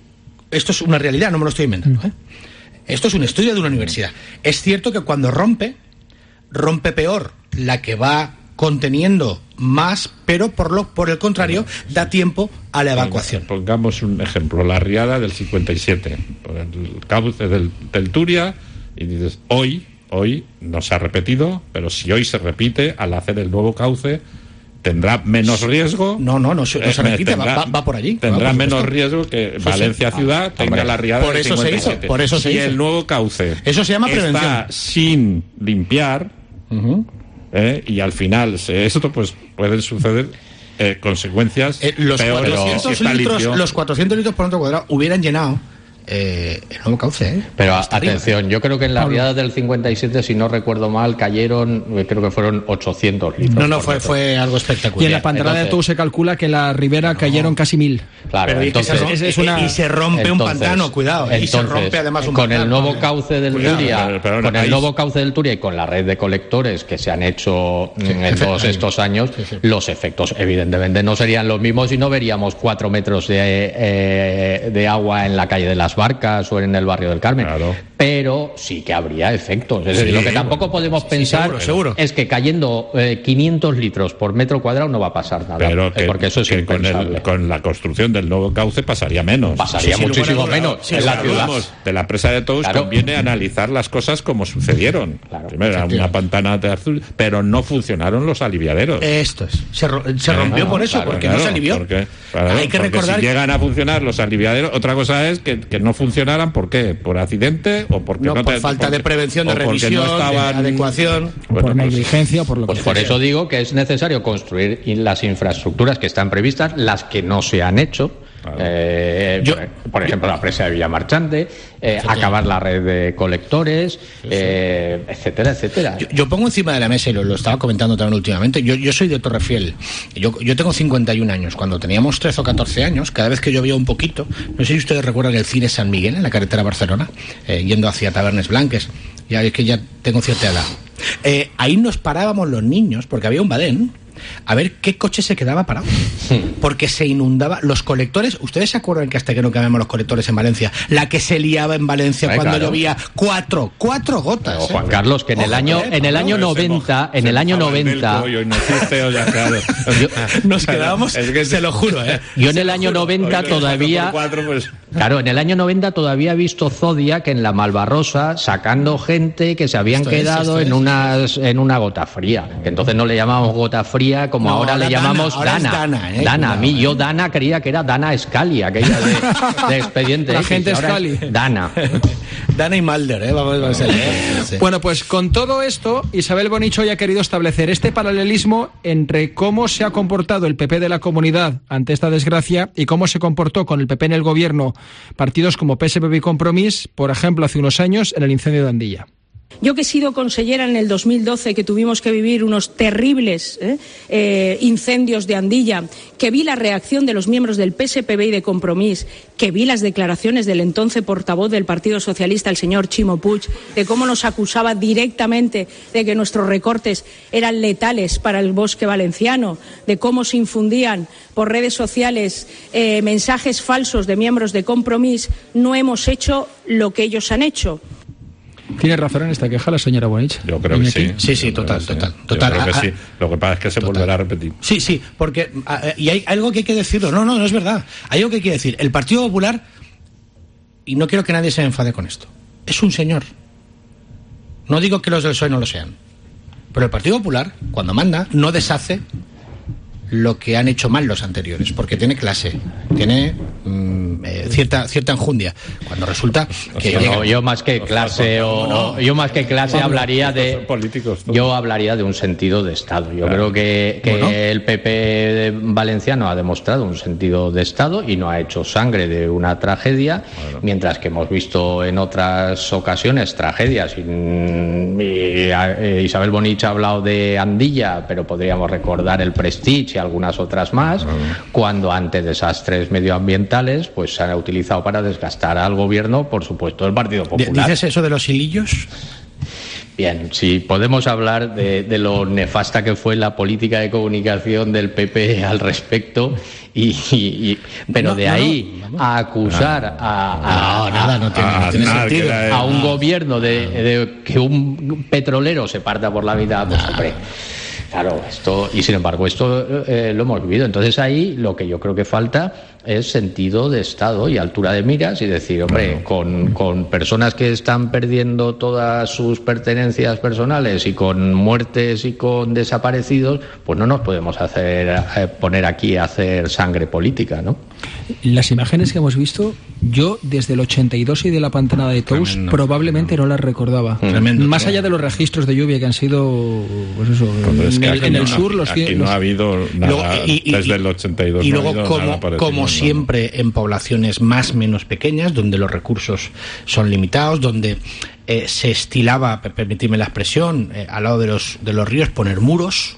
esto es una realidad, no me lo estoy inventando, ¿eh? Esto es un estudio de una universidad. Es cierto que cuando rompe, rompe peor la que va conteniendo más, pero por lo por el contrario da tiempo a la evacuación. Pongamos un ejemplo, la riada del cincuenta y siete, por el cauce del, del Turia, y dices, hoy hoy no se ha repetido, pero si hoy se repite, al hacer el nuevo cauce, tendrá menos riesgo. No, no, no, no se repite, tendrá, va, va por allí. Tendrá va, por menos riesgo que sí, Valencia sí. Ciudad ah, tenga hombre, la riada por de eso cincuenta y siete. Se hizo, por eso se si hizo. el nuevo cauce eso se llama prevención. Está sin limpiar, uh-huh. eh, y al final se, esto pues pueden suceder eh, consecuencias eh, los peores. cuatrocientos si litros, los cuatrocientos litros por metro cuadrado hubieran llenado Eh, el nuevo cauce, ¿eh? Pero a, atención, arriba. Yo creo que en la Pablo. riada del cincuenta y siete, si no recuerdo mal, cayeron, creo que fueron ochocientos litros. No, no, fue, fue algo espectacular. Y en la Pantarada de Tou se calcula que en la ribera no. cayeron casi mil. Claro, pero entonces, es, es una... y se rompe entonces, un pantano, cuidado. Entonces, y se rompe además un con pantano. el nuevo cauce del cuidado, Turia, pero, pero con el país. nuevo cauce del Turia y con la red de colectores que se han hecho sí, en todos estos años, sí, sí. los efectos evidentemente no serían los mismos y no veríamos cuatro metros de, eh, de agua en la calle de las Barcas o en el barrio del Carmen, claro. pero sí que habría efectos. Es decir, sí, lo que tampoco podemos sí, pensar seguro, seguro. es que cayendo eh, quinientos litros por metro cuadrado no va a pasar nada, pero que, porque eso es que impensable. Con, el, con la construcción del nuevo cauce pasaría menos. Pasaría sí, muchísimo sí, menos. Sí, en la ciudad de la presa de Tous claro. conviene analizar las cosas como sucedieron. Claro, Primero era una pantana de azul, pero no funcionaron los aliviaderos. Esto es. Se, ro se rompió no, por eso, claro, porque claro, no se alivió. Porque, claro, Hay que recordar si llegan a funcionar los aliviaderos, otra cosa es que, que no funcionaran, ¿por qué? ¿Por accidente o porque no, no por te, falta porque, de prevención, de revisión, no estaban, de adecuación, bueno, por negligencia, por lo pues que por sea. eso digo que es necesario construir las infraestructuras que están previstas, las que no se han hecho. Claro. Eh, Yo, por, por ejemplo, la presa de Villamarchante, eh, acabar la red de colectores, sí, sí. Eh, etcétera, etcétera. Yo, yo pongo encima de la mesa, y lo, lo estaba comentando también últimamente, yo, yo soy de Torrefiel, yo, yo tengo cincuenta y un años, cuando teníamos trece o catorce años, cada vez que llovía un poquito, no sé si ustedes recuerdan el cine San Miguel, en la carretera Barcelona, eh, yendo hacia Tabernes Blanques, ya es que ya tengo cierta edad, eh, ahí nos parábamos los niños, porque había un badén, a ver qué coche se quedaba parado, porque se inundaba los colectores. ¿Ustedes se acuerdan que hasta que no cambiamos los colectores en Valencia, la que se liaba en Valencia Ay, cuando claro. llovía cuatro cuatro gotas? Pero, Juan Carlos, que en el año en el año noventa, en el año noventa nos quedábamos, es que se lo juro, ¿eh? Yo en el año noventa todavía Claro, en el año noventa todavía he visto Zodiac en la Malvarrosa sacando gente que se habían esto quedado es, en unas en una gota fría. Que entonces no le llamamos gota fría como no, ahora, ahora le llamamos Dana. Ahora Dana. Dana, ¿eh? Dana. A mí yo Dana creía que era Dana Scully, aquella de, de Expediente La X. gente Scully. Dana. Dana y Mulder, ¿eh? Vamos, vamos a leer. Sí. Bueno, pues con todo esto, Isabel Bonicho ya ha querido establecer este paralelismo entre cómo se ha comportado el P P de la Comunidad ante esta desgracia y cómo se comportó con el P P en el gobierno partidos como P S P B y Compromís, por ejemplo, hace unos años en el incendio de Andilla. Yo que he sido consellera en el dos mil doce, que tuvimos que vivir unos terribles ¿eh? Eh, incendios de Andilla, que vi la reacción de los miembros del P S P B y de Compromís, que vi las declaraciones del entonces portavoz del Partido Socialista, el señor Chimo Puig, de cómo nos acusaba directamente de que nuestros recortes eran letales para el bosque valenciano, de cómo se infundían por redes sociales eh, mensajes falsos de miembros de Compromís, no hemos hecho lo que ellos han hecho. ¿Tiene razón en esta queja la señora Bonich? Yo creo que sí. Sí, sí, total, total. total. Yo creo que ah, sí. Lo que pasa es que se total. volverá a repetir. Sí, sí, porque... Y hay algo que hay que decirlo. No, no, no es verdad. Hay algo que hay que decir. El Partido Popular, y no quiero que nadie se enfade con esto, es un señor. No digo que los del P S O E no lo sean. Pero el Partido Popular, cuando manda, no deshace lo que han hecho mal los anteriores, porque tiene clase, tiene mm, eh, cierta cierta enjundia. Cuando resulta que no, llega... yo más que clase o no, yo más que clase Pablo, hablaría de políticos. Todos. Yo hablaría de un sentido de Estado. Yo claro. creo que, que bueno. el P P valenciano ha demostrado un sentido de Estado y no ha hecho sangre de una tragedia, bueno. mientras que hemos visto en otras ocasiones tragedias. Y, y, y Isabel Bonich ha hablado de Andilla, pero podríamos recordar el Prestige algunas otras más, uh-huh. cuando ante desastres medioambientales pues se han utilizado para desgastar al gobierno, por supuesto, el Partido Popular. ¿Dices eso de los hilillos? Bien, si podemos hablar de, de lo nefasta que fue la política de comunicación del P P al respecto, y, y, y pero no, de ahí no, no, a acusar no, a, a, no, nada, no tiene, a, no tiene a, sentido. a un gobierno de, de que un petrolero se parta por la mitad, pues hombre... Claro, esto, y sin embargo esto eh, lo hemos vivido. Entonces ahí lo que yo creo que falta es sentido de Estado y altura de miras y decir, hombre, con, con personas que están perdiendo todas sus pertenencias personales y con muertes y con desaparecidos, pues no nos podemos hacer eh, poner aquí a hacer sangre política, ¿no? Las imágenes que hemos visto, yo desde el ochenta y dos y de la Pantana de Tous tremendo, probablemente tremendo. no las recordaba. Tremendo, Más tremendo. allá de los registros de lluvia que han sido, pues eso, pues en, es que en el no, sur los aquí no los... ha habido nada luego, y, y, desde el ochenta y dos. Y no luego, como, como siempre, en poblaciones más menos pequeñas, donde los recursos son limitados, donde eh, se estilaba, permitidme la expresión, eh, al lado de los, de los ríos poner muros,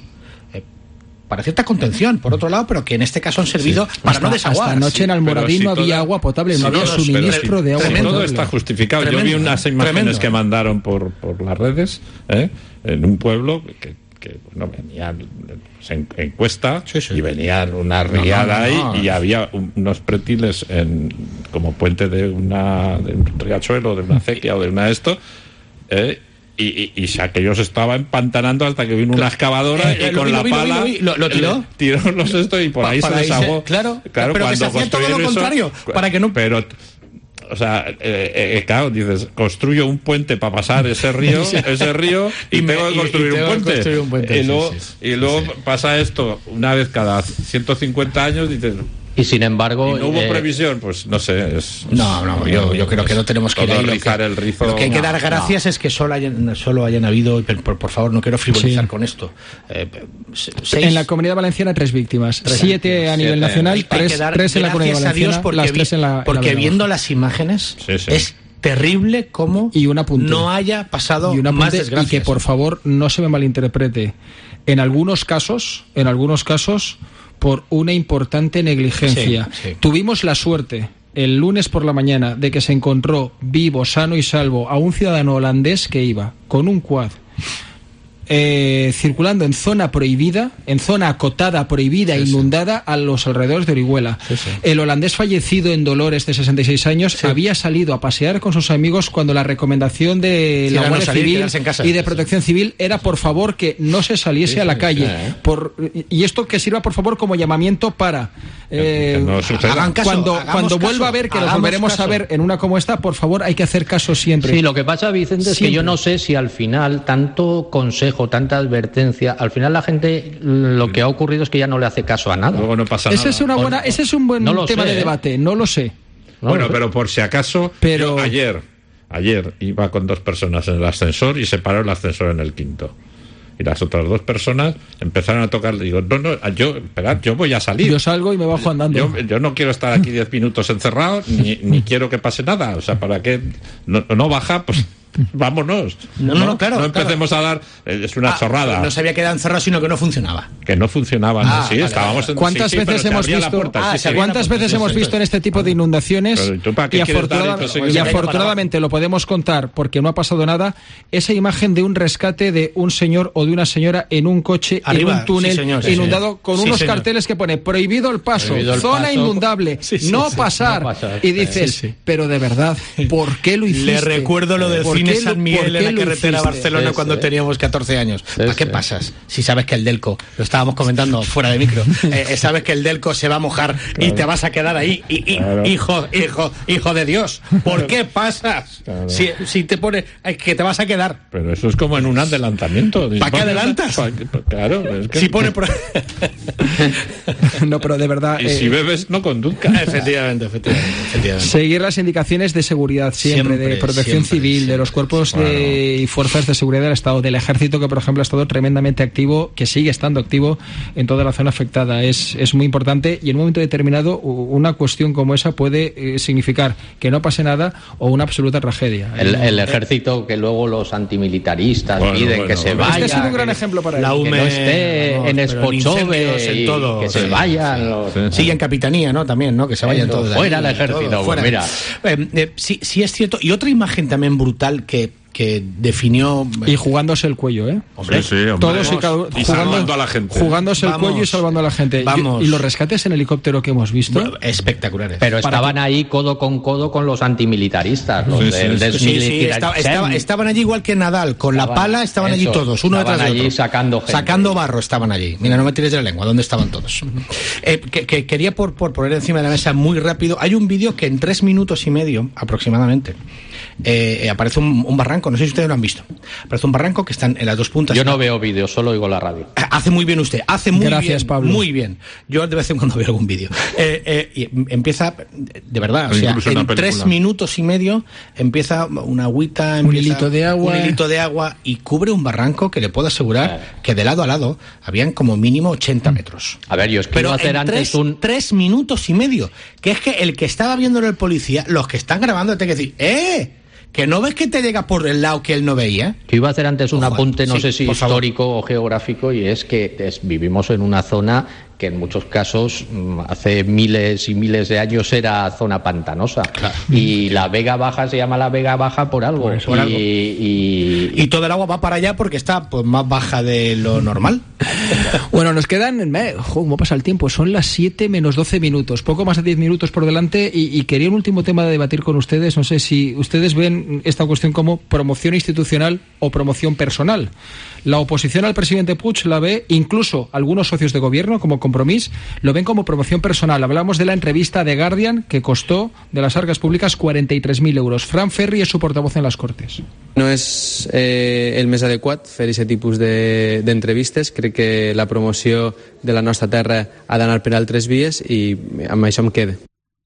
para cierta contención, por otro lado, pero que en este caso han servido sí. para hasta, no desaguar. Hasta anoche sí, en Almoradín si no había todo, agua potable, no había suministro si, de agua potable. Todo está justificado. Tremendo, Yo vi unas imágenes tremendo. que mandaron por, por las redes, ¿eh? en un pueblo que, que bueno, venían en, en Cuesta sí, sí. y venían una riada no, no, no, no. ahí y había un, unos pretiles en, como puente de, una, de un riachuelo, de una acequia o de una de esto, ¿eh? Y, y, y aquello se estaba empantanando hasta que vino una excavadora eh, y con vi, la vi, pala vi, lo, lo tiró tiró los esto y por ahí pa, se desahogó se, claro, claro pero cuando que se hacía todo lo contrario eso, para que no pero o sea, eh, eh, claro, dices, construyo un puente para pasar ese río, ese río y, y tengo que construir, y, y un, puente. construir un puente. Y luego, sí, sí, y luego sí. pasa esto una vez cada ciento cincuenta años, dices. Y sin embargo... ¿Y no hubo eh, previsión? Pues no sé. Es, no, no, yo, yo creo que no tenemos que ir ahí. Lo que, el rizo, lo que hay que no, dar gracias no. es que solo hayan, solo hayan habido, por, por favor, no quiero frivolizar sí. con esto. Eh, seis, en la Comunidad Valenciana tres víctimas, tres siete víctimas, a nivel siete. nacional, tres, tres en la Comunidad Valenciana, porque, las tres en la porque en la viendo las imágenes sí, sí. es terrible cómo y un apunte, no haya pasado y un más desgracias. Y que por favor no se me malinterprete. En algunos casos, en algunos casos por una importante negligencia. Sí, sí. Tuvimos la suerte el lunes por la mañana de que se encontró vivo, sano y salvo a un ciudadano holandés que iba con un quad eh, circulando en zona prohibida, en zona acotada, prohibida, sí, inundada sí. a los alrededores de Orihuela. Sí, sí. El holandés fallecido en Dolores de sesenta y seis años sí. había salido a pasear con sus amigos cuando la recomendación de sí, la Guardia no Civil y de Protección sí. Civil era por favor que no se saliese sí, a la calle. Sí, ¿eh? por, y esto que sirva por favor como llamamiento para eh, que no hagan caso, cuando, cuando caso, vuelva a ver que nos volveremos caso. a ver en una como esta, por favor hay que hacer caso siempre. Sí, lo que pasa, Vicente, siempre. es que yo no sé si al final tanto consejo, tanta advertencia, al final la gente lo que ha ocurrido es que ya no le hace caso a nada. Luego no pasa ese nada. Es una buena, ese es un buen no tema sé, de debate, no lo sé. No bueno, lo sé. Pero por si acaso, pero... yo ayer, ayer iba con dos personas en el ascensor y se paró el ascensor en el quinto. Y las otras dos personas empezaron a tocar. Digo, no, no, yo, esperad, yo voy a salir. Yo salgo y me bajo andando. Yo, yo no quiero estar aquí diez minutos encerrado, ni, ni quiero que pase nada. O sea, ¿para qué? No, no baja, pues vámonos. No, no, no, claro. No empecemos claro. a dar. Es una ah, chorrada. No se había quedado encerrado, sino que no funcionaba. Que no funcionaba. Ah, sí, vale, estábamos vale. en ¿Cuántas sí, veces sí, hemos visto? Puerta, Ah, sí, sí, ¿Cuántas veces sí, hemos visto en este tipo de inundaciones? Y, y, afortunada, y afortunadamente lo podemos contar porque no ha pasado nada. Esa imagen de un rescate de un señor o de una señora en un coche arriba, en un túnel sí, señor, inundado sí, con sí, unos señor. carteles que pone prohibido el paso, prohibido el zona paso, inundable, sí, sí, no, sí, pasar. no pasar. Y dices, sí, sí. pero de verdad, ¿por qué lo hiciste? Le recuerdo lo del cine San Miguel en la carretera a Barcelona sí, cuando sí. teníamos catorce años. Sí, ¿Para qué sí. pasas? Si sabes que el Delco, lo estábamos comentando fuera de micro, eh, sabes que el Delco se va a mojar claro. y te vas a quedar ahí. Y, y, claro. Hijo, hijo, hijo de Dios, ¿por qué pasas? Claro. Si, si te pone que te vas a quedar. Pero eso es como en un adelantamiento. ¿Para qué adelantas? Pa, claro. Es que... Si pone por... No, pero de verdad... Y eh... si bebes, no conduzcas. Efectivamente, efectivamente, efectivamente. Seguir las indicaciones de seguridad siempre, siempre de protección siempre, civil, siempre. de los cuerpos bueno. de y fuerzas de seguridad del Estado, del Ejército, que por ejemplo ha estado tremendamente activo, que sigue estando activo en toda la zona afectada. Es, es muy importante y en un momento determinado una cuestión como esa puede eh, significar que no pase nada o una absoluta tragedia. El, el Ejército que luego los antimilitaristas bueno, piden bueno, que bueno, se bueno. vaya. Este es un gran que, ejemplo para la él. Que no esté vamos, en Espochove y todo, que sí, se vayan. Los... Sí, sí. sí, en Capitanía, ¿no? También, ¿no? Que se vayan todos. Fuera el Ejército, todo, fuera. Pues mira. Eh, eh, sí, sí es cierto. Y otra imagen también brutal que que definió... Y jugándose el cuello, ¿eh? Hombre, sí, sí, hombre. Todos y cada uno, y jugando, salvando a la gente. Jugándose Vamos, el cuello y salvando a la gente. Vamos. Y, y los rescates en helicóptero que hemos visto... Bueno, espectaculares. Pero estaban ahí codo con codo con los antimilitaristas, los Sí, del sí, sí, Sí, sí, desmilitarizar. estaba- estaba- estaban allí igual que Nadal, con la Estaban- pala estaban allí eso, todos, uno estaban detrás de allí otro. sacando gente. Sacando barro estaban allí. Mira, no me tires de la lengua, ¿dónde estaban todos? Eh, que, que quería por, por poner encima de la mesa muy rápido, hay un vídeo que en tres minutos y medio, aproximadamente, eh, aparece un, un barranco, no sé si ustedes lo han visto, aparece un barranco que están en las dos puntas. Yo no veo vídeos, solo oigo la radio. Hace muy bien usted, hace muy Gracias, bien, Pablo. muy bien. Yo de vez en cuando veo algún vídeo. Eh, eh, y empieza, de verdad, o sea, Incluso una en película. tres minutos y medio empieza una agüita, Un empieza hilito de agua. un hilito de agua y cubre un barranco que le puedo asegurar Eh. que de lado a lado habían como mínimo ochenta metros. A ver, yo es que Pero iba a hacer en antes tres, un... tres minutos y medio. Que es que el que estaba viéndolo el policía, los que están grabando, tienen que decir, ¡eh! Que no ves que te llega por el lado que él no veía. Yo iba a hacer antes un Ojo, apunte, no sí, sé si por favor. histórico o geográfico, y es que es- vivimos en una zona que en muchos casos mm, hace miles y miles de años era zona pantanosa. Y la Vega Baja se llama la Vega Baja por algo. Por eso, por y, algo. y- Y todo el agua va para allá porque está pues más baja de lo normal. Bueno, nos quedan... Eh, jo, ¿cómo pasa el tiempo? Son las siete menos doce minutos. Poco más de diez minutos por delante. Y, y quería un último tema de debatir con ustedes. No sé si ustedes ven esta cuestión como promoción institucional o promoción personal. La oposición al presidente Puig la ve, incluso algunos socios de gobierno, como Compromís, lo ven como promoción personal. Hablamos de la entrevista de Guardian, que costó de las arcas públicas cuarenta y tres mil euros. Fran Ferri es su portavoz en les Cortes. No és eh, el més adequat fer aquest tipus de- d'entrevistes. Crec que la promoció de la nostra terra ha d'anar per altres vies i amb això em quedo.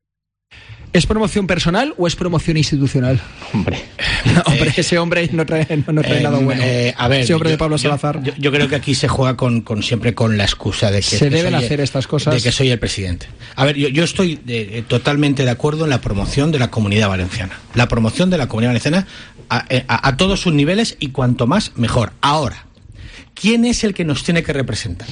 ¿Es promoción personal o es promoción institucional? Hombre, No, hombre, ese hombre no trae, no, no trae Eh, nada bueno. eh, a ver, ese hombre yo- de Pablo yo- Salazar. Yo, yo creo que aquí se juega con, con siempre con la excusa de que, Se es que deben soy el- hacer estas cosas. de que soy el presidente. A ver, yo, yo estoy eh, totalmente de acuerdo en la promoción de la Comunidad Valenciana. La promoción de la Comunidad Valenciana a, eh, a- a todos sus niveles y cuanto más mejor. Ahora, ¿quién es el que nos tiene que representar?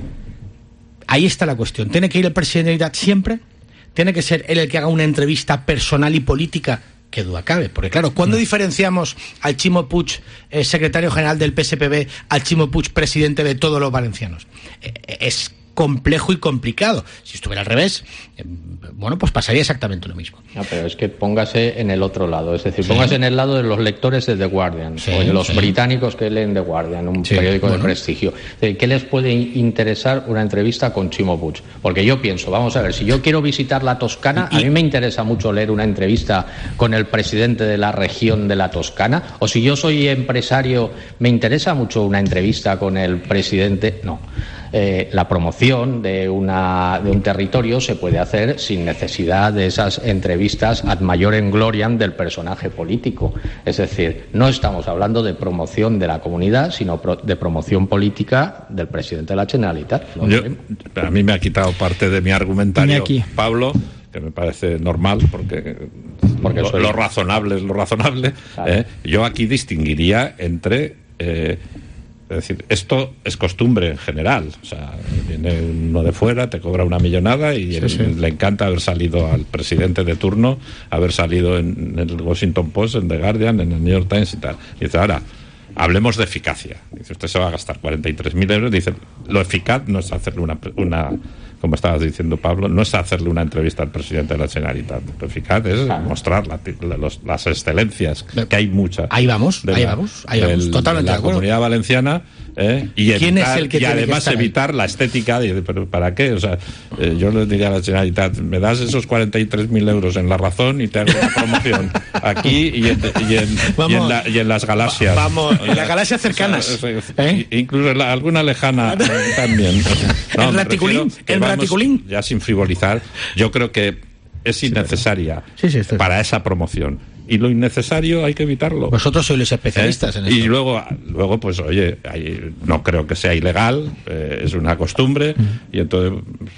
Ahí está la cuestión. ¿Tiene que ir el presidente de la Generalitat siempre? ¿Tiene que ser él el que haga una entrevista personal y política? Que duda cabe, porque claro, ¿cuándo diferenciamos al Chimo Puig, eh, secretario general del P S P B, al Chimo Puig, presidente de todos los valencianos? Eh, es complejo y complicado. Si estuviera al revés, eh, bueno, pues pasaría exactamente lo mismo. no, pero es que póngase en el otro lado, es decir, Sí. póngase en el lado de los lectores de The Guardian, Sí, o en los sí. británicos que leen The Guardian, un Sí, periódico bueno. de prestigio. Es decir, ¿qué les puede interesar una entrevista con Chimo Puig? Porque yo pienso, vamos a ver, si yo quiero visitar la Toscana, a mí me interesa mucho leer una entrevista con el presidente de la región de la Toscana, o si yo soy empresario, me interesa mucho una entrevista con el presidente, no. Eh, la promoción de, una, de un territorio se puede hacer sin necesidad de esas entrevistas ad majorem gloriam del personaje político. Es decir, no estamos hablando de promoción de la comunidad, sino pro- de promoción política del presidente de la Generalitat. Lo Yo- mismo. a mí me ha quitado parte de mi argumentario, Iñaki. Pablo, que me parece normal, porque, Porque lo, soy- lo razonable es lo razonable. Claro. ¿eh? Yo aquí distinguiría entre... eh, es decir, esto es costumbre en general. O sea, viene uno de fuera, te cobra una millonada y él- sí. le encanta haber salido al presidente de turno, haber salido en, en el Washington Post, en The Guardian, en el New York Times y tal. Y dice, ahora, hablemos de eficacia. Dice, usted se va a gastar cuarenta y tres mil euros. Dice, lo eficaz no es hacerle una, una, como estabas diciendo, Pablo, no es hacerle una entrevista al presidente de la Generalitat. Lo eficaz es mostrar la- la- los- las excelencias, que hay muchas. Ahí vamos, de ahí la- vamos, ahí del- vamos, totalmente de de la acuerdo. Comunidad Valenciana, ¿eh? y, ¿Quién es evitar- el que y tiene que además estar ahí? evitar la estética de, pero ¿para qué? O sea, eh, yo le diría a la Generalitat, me das esos cuarenta y tres mil euros en La Razón y te hago una promoción aquí y en, y en- y en Vamos. la- y en las galaxias. Va- vamos, en las galaxias cercanas. O sea, o sea, ¿Eh? Incluso en la- alguna lejana eh, también. ¿En me Raticulín? refiero que ¿En vamos, Raticulín? Ya sin frivolizar, yo creo que es innecesaria Sí, sí, estoy- para esa promoción. Y lo innecesario hay que evitarlo. Vosotros sois los especialistas ¿Eh? en esto. Y luego, luego pues oye, ahí no creo que sea ilegal, eh, es una costumbre, y entonces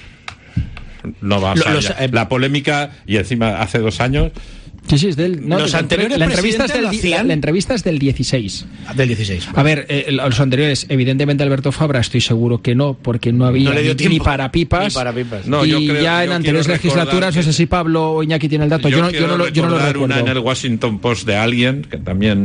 no va a Lo- ser los, eh, la polémica, y encima hace dos años. Sí, sí, es del... No, Los la- anteriores la entrevista, es presidentes del, lo di- la, hacían. la entrevista es del dieciséis. Del dieciséis. A ver, eh, los anteriores, evidentemente Alberto Fabra, estoy seguro que no, porque no había No le dio ni, tiempo. ni para pipas. Ni para pipas. No, y yo creo- ya en yo anteriores quiero recordar legislaturas, no que- sé si Pablo o Iñaki tiene el dato, yo, no, yo quiero no lo, yo no lo recordar una recuerdo. en el Washington Post de alguien que también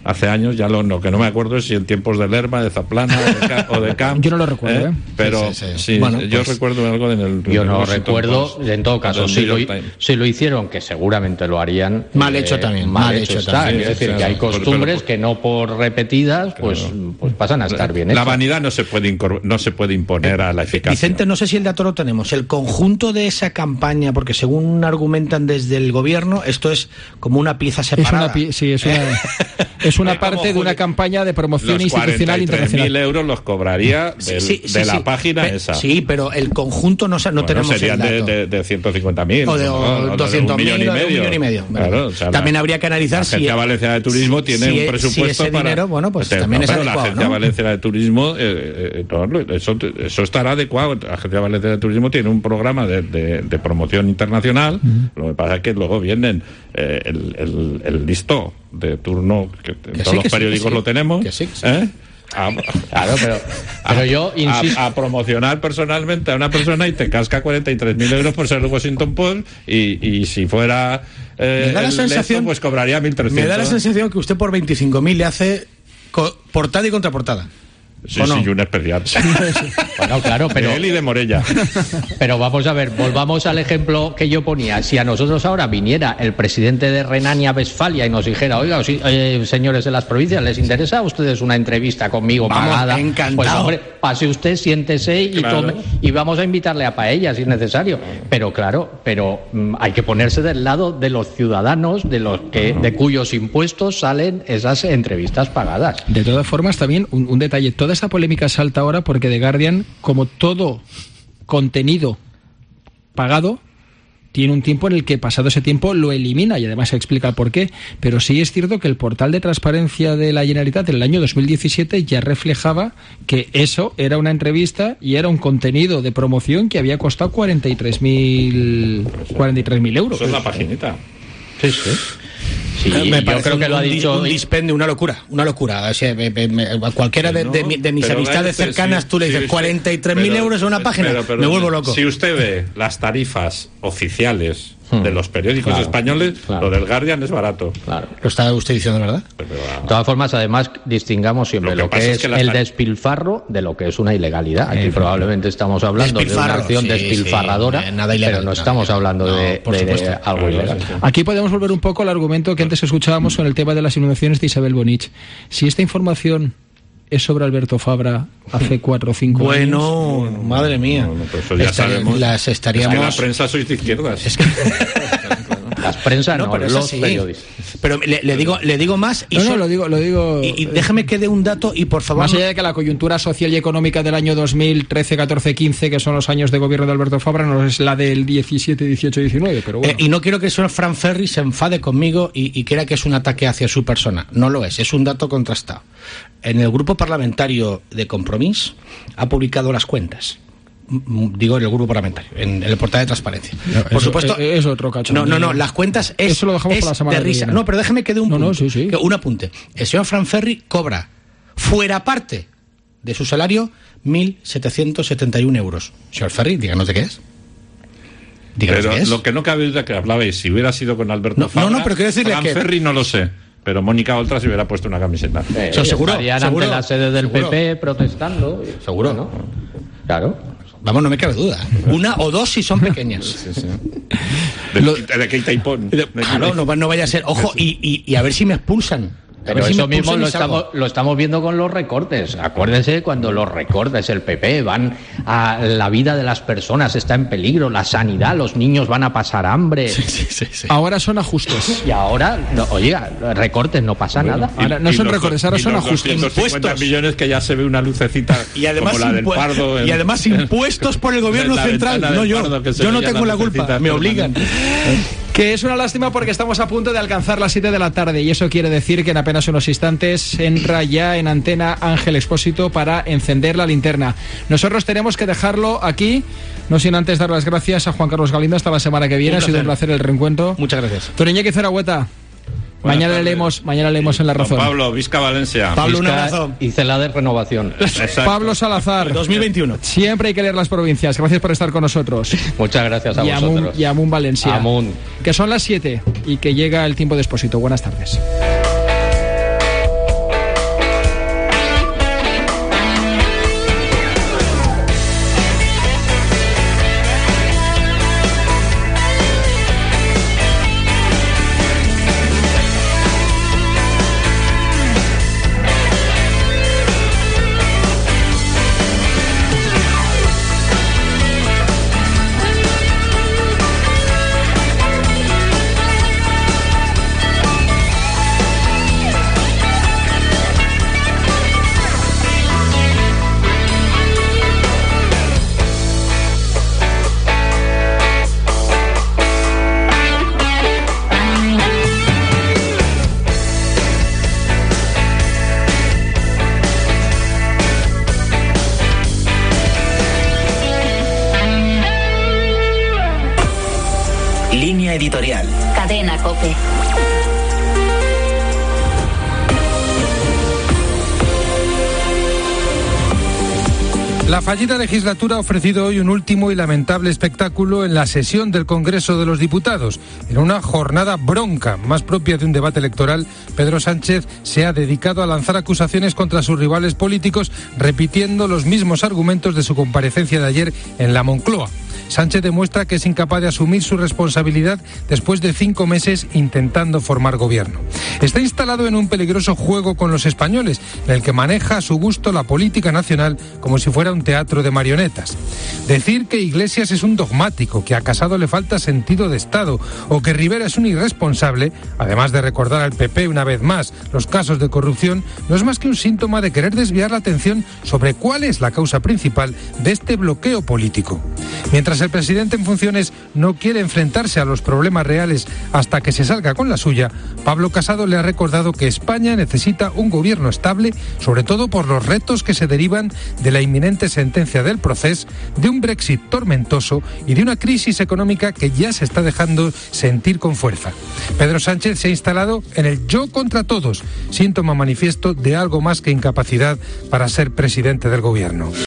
hace años, ya lo, lo que no me acuerdo es si en tiempos de Lerma, de Zaplana o de, o de Camp. Yo no lo recuerdo, ¿eh? ¿eh? Pero sí, sí, sí. sí bueno, yo pues, recuerdo algo en el... Yo en el no Washington recuerdo, Post, en todo caso, si lo, si lo hicieron, que seguramente lo harían... Mal hecho eh, también. Mal, mal hecho, hecho está. también. Es decir, sí, que hay costumbres pero, pero, que no por repetidas, pues, claro. pues pasan a estar bien La hechas. vanidad no se puede no se puede imponer a la eficacia. Vicente, no sé si el dato lo tenemos. El conjunto de esa campaña, porque según argumentan desde el gobierno, esto es como una pieza separada. Es una, sí, es una, es una parte de una campaña de promoción institucional internacional. mil euros los cobraría del, sí, sí, de sí, la sí. página Pe esa. Sí, pero el conjunto no, no bueno, tenemos serían el dato. De, de, de ciento cincuenta mil. O de, ¿no? doscientos mil, o de un millón y medio. Un millón y medio. Claro, o sea, también la, habría que analizar la si... La Agencia Valenciana de Turismo tiene si, un presupuesto si ese para... dinero, bueno, pues este, también no, es pero adecuado, la Agencia ¿no? Valenciana de Turismo, eh, eh, no, eso, eso estará adecuado. La Agencia Valenciana de Turismo tiene un programa de, de, de promoción internacional. Uh-huh. Lo que pasa es que luego vienen eh, el, el, el listo de turno, que en que todos sí, los que periódicos sí, que lo tenemos. Que sí, que sí. ¿eh? A, claro, pero, pero a, yo insisto a, a promocionar personalmente a una persona y te casca cuarenta y tres mil euros por ser el Washington Post y, y si fuera eh, me da la sensación, esto, pues cobraría mil trescientos. Me da la sensación que usted por veinticinco mil le hace co portada y contraportada. Sí, sí, no? Un especial. Bueno, claro, pero... De él y de Morella. Pero vamos a ver, volvamos al ejemplo que yo ponía. Si a nosotros ahora viniera el presidente de Renania-Westfalia y nos dijera, oiga, eh, señores de las provincias, ¿les interesa a ustedes una entrevista conmigo vamos, pagada? Encantado. Pues hombre, pase usted, siéntese y claro. tome, y vamos a invitarle a paella si es necesario. Pero claro, pero mm, hay que ponerse del lado de los ciudadanos, de los que, de cuyos impuestos salen esas entrevistas pagadas. De todas formas, también un, un detalle, toda esta polémica salta ahora porque The Guardian, como todo contenido pagado, tiene un tiempo en el que pasado ese tiempo lo elimina y además se explica el por qué, pero sí es cierto que el portal de transparencia de la Generalitat en el año dos mil diecisiete ya reflejaba que eso era una entrevista y era un contenido de promoción que había costado cuarenta y tres mil euros. Eso es la paginita. Sí, sí. Sí, me yo creo un, que lo ha dicho un dispendio, una locura, una locura. O sea, me, me, me, cualquiera de, de, de, de mis amistades este, cercanas, si, tú le dices si cuarenta y tres mil euros en una página, pero, pero, me vuelvo loco. Si usted ve las tarifas oficiales de los periódicos claro, españoles, claro. Lo del Guardian es barato. Claro. ¿Lo está usted diciendo, verdad? Pero, de todas formas, además, distingamos siempre lo que, lo que es, es que el despilfarro de lo que es una ilegalidad. Aquí eh, probablemente estamos hablando de una acción sí, despilfarradora, sí, nada ilegal, pero no estamos hablando no, de, de, de algo ilegal. Aquí podemos volver un poco al argumento que antes escuchábamos con el tema de las inundaciones de Isabel Bonich. Si esta información es sobre Alberto Fabra hace cuatro o cinco bueno, años. Bueno, madre mía. Bueno, pues eso ya Estar, sabemos. Las estaríamos... Es que la prensa sois de izquierdas. Es que... Las prensa no, no pero los sí. periodistas. Pero le, le digo, le digo más y no, so... no, lo digo, lo digo. Y, y déjeme que dé un dato y por favor. Más allá de que la coyuntura social y económica del año dos mil trece, catorce, quince, que son los años de gobierno de Alberto Fabra, no es la del diecisiete, dieciocho, diecinueve, pero bueno. Eh, y no quiero que el señor Fran Ferri se enfade conmigo y, y crea que es un ataque hacia su persona. No lo es, es un dato contrastado. En el grupo parlamentario de Compromís ha publicado las cuentas. Digo en el grupo parlamentario, en el portal de transparencia. No, por eso, supuesto. Es, es otro cacho. No, no, no, las cuentas es, eso lo dejamos es para la semana de risa. No, pero déjeme que dé un no, punto. No, sí, sí. Que un apunte. El señor Fran Ferri cobra, fuera parte de su salario, mil setecientos setenta y un euros. Señor Ferri, díganos de qué es. Díganos pero de qué es. Lo que no cabe duda que hablabais, si hubiera sido con Alberto no, Fabra, no, no, pero quiero decirle Fran que... Ferri no lo sé. Pero Mónica Oltra se hubiera puesto una camiseta. Eh, ¿So, seguro? Estarían ¿Seguro? ante la sede del ¿Seguro? P P protestando. ¿Seguro? ¿No? Claro. Vamos, no me cabe duda. Una o dos si son pequeñas. Sí, sí. De, Lo, de Keita y Pon. Claro, no, no vaya a ser. Ojo, y, y, y a ver si me expulsan. Pero eso si mismo lo estamos, lo estamos viendo con los recortes. Acuérdense cuando los recortes, el P P, van a la vida de las personas, está en peligro, la sanidad, los niños van a pasar hambre. Sí, sí, sí, sí. Ahora son ajustes. Y ahora, no, oiga, recortes, no pasa bueno, nada. Y, ahora no son recortes, ahora son ajustes. Impuestos. millones que ya se ve una lucecita y además como la del Pardo. En, y además impuestos por el gobierno central. No yo, yo no tengo la culpa, me obligan. Que es una lástima porque estamos a punto de alcanzar las siete de la tarde y eso quiere decir que en apenas unos instantes entra ya en antena Ángel Expósito para encender la linterna. Nosotros tenemos que dejarlo aquí, no sin antes dar las gracias a Juan Carlos Galindo. Hasta la semana que viene, ha sido un placer el reencuentro. Muchas gracias. Don Iñaki Zarahueta, mañana le leemos, mañana leemos en La Razón. Don Pablo, Vizca Valencia. Pablo, Vizca un abrazo. Y Cela de Renovación. Exacto. Pablo Salazar. dos mil veintiuno. Siempre hay que leer las provincias. Gracias por estar con nosotros. Muchas gracias a y vosotros. Amun, y Amun Valencia. Amun. Que son las siete y que llega el tiempo de Expósito. Buenas tardes. editorial. Cadena COPE. La fallida legislatura ha ofrecido hoy un último y lamentable espectáculo en la sesión del Congreso de los Diputados. En una jornada bronca, más propia de un debate electoral, Pedro Sánchez se ha dedicado a lanzar acusaciones contra sus rivales políticos, repitiendo los mismos argumentos de su comparecencia de ayer en la Moncloa. Sánchez demuestra que es incapaz de asumir su responsabilidad después de cinco meses intentando formar gobierno. Está instalado en un peligroso juego con los españoles, en el que maneja a su gusto la política nacional como si fuera un teatro de marionetas. Decir que Iglesias es un dogmático, que a Casado le falta sentido de Estado o que Rivera es un irresponsable, además de recordar al P P una vez más los casos de corrupción, no es más que un síntoma de querer desviar la atención sobre cuál es la causa principal de este bloqueo político. Mientras el presidente en funciones no quiere enfrentarse a los problemas reales hasta que se salga con la suya, Pablo Casado le ha recordado que España necesita un gobierno estable, sobre todo por los retos que se derivan de la inminente sentencia del Procés, de un Brexit tormentoso y de una crisis económica que ya se está dejando sentir con fuerza. Pedro Sánchez se ha instalado en el yo contra todos, síntoma manifiesto de algo más que incapacidad para ser presidente del gobierno.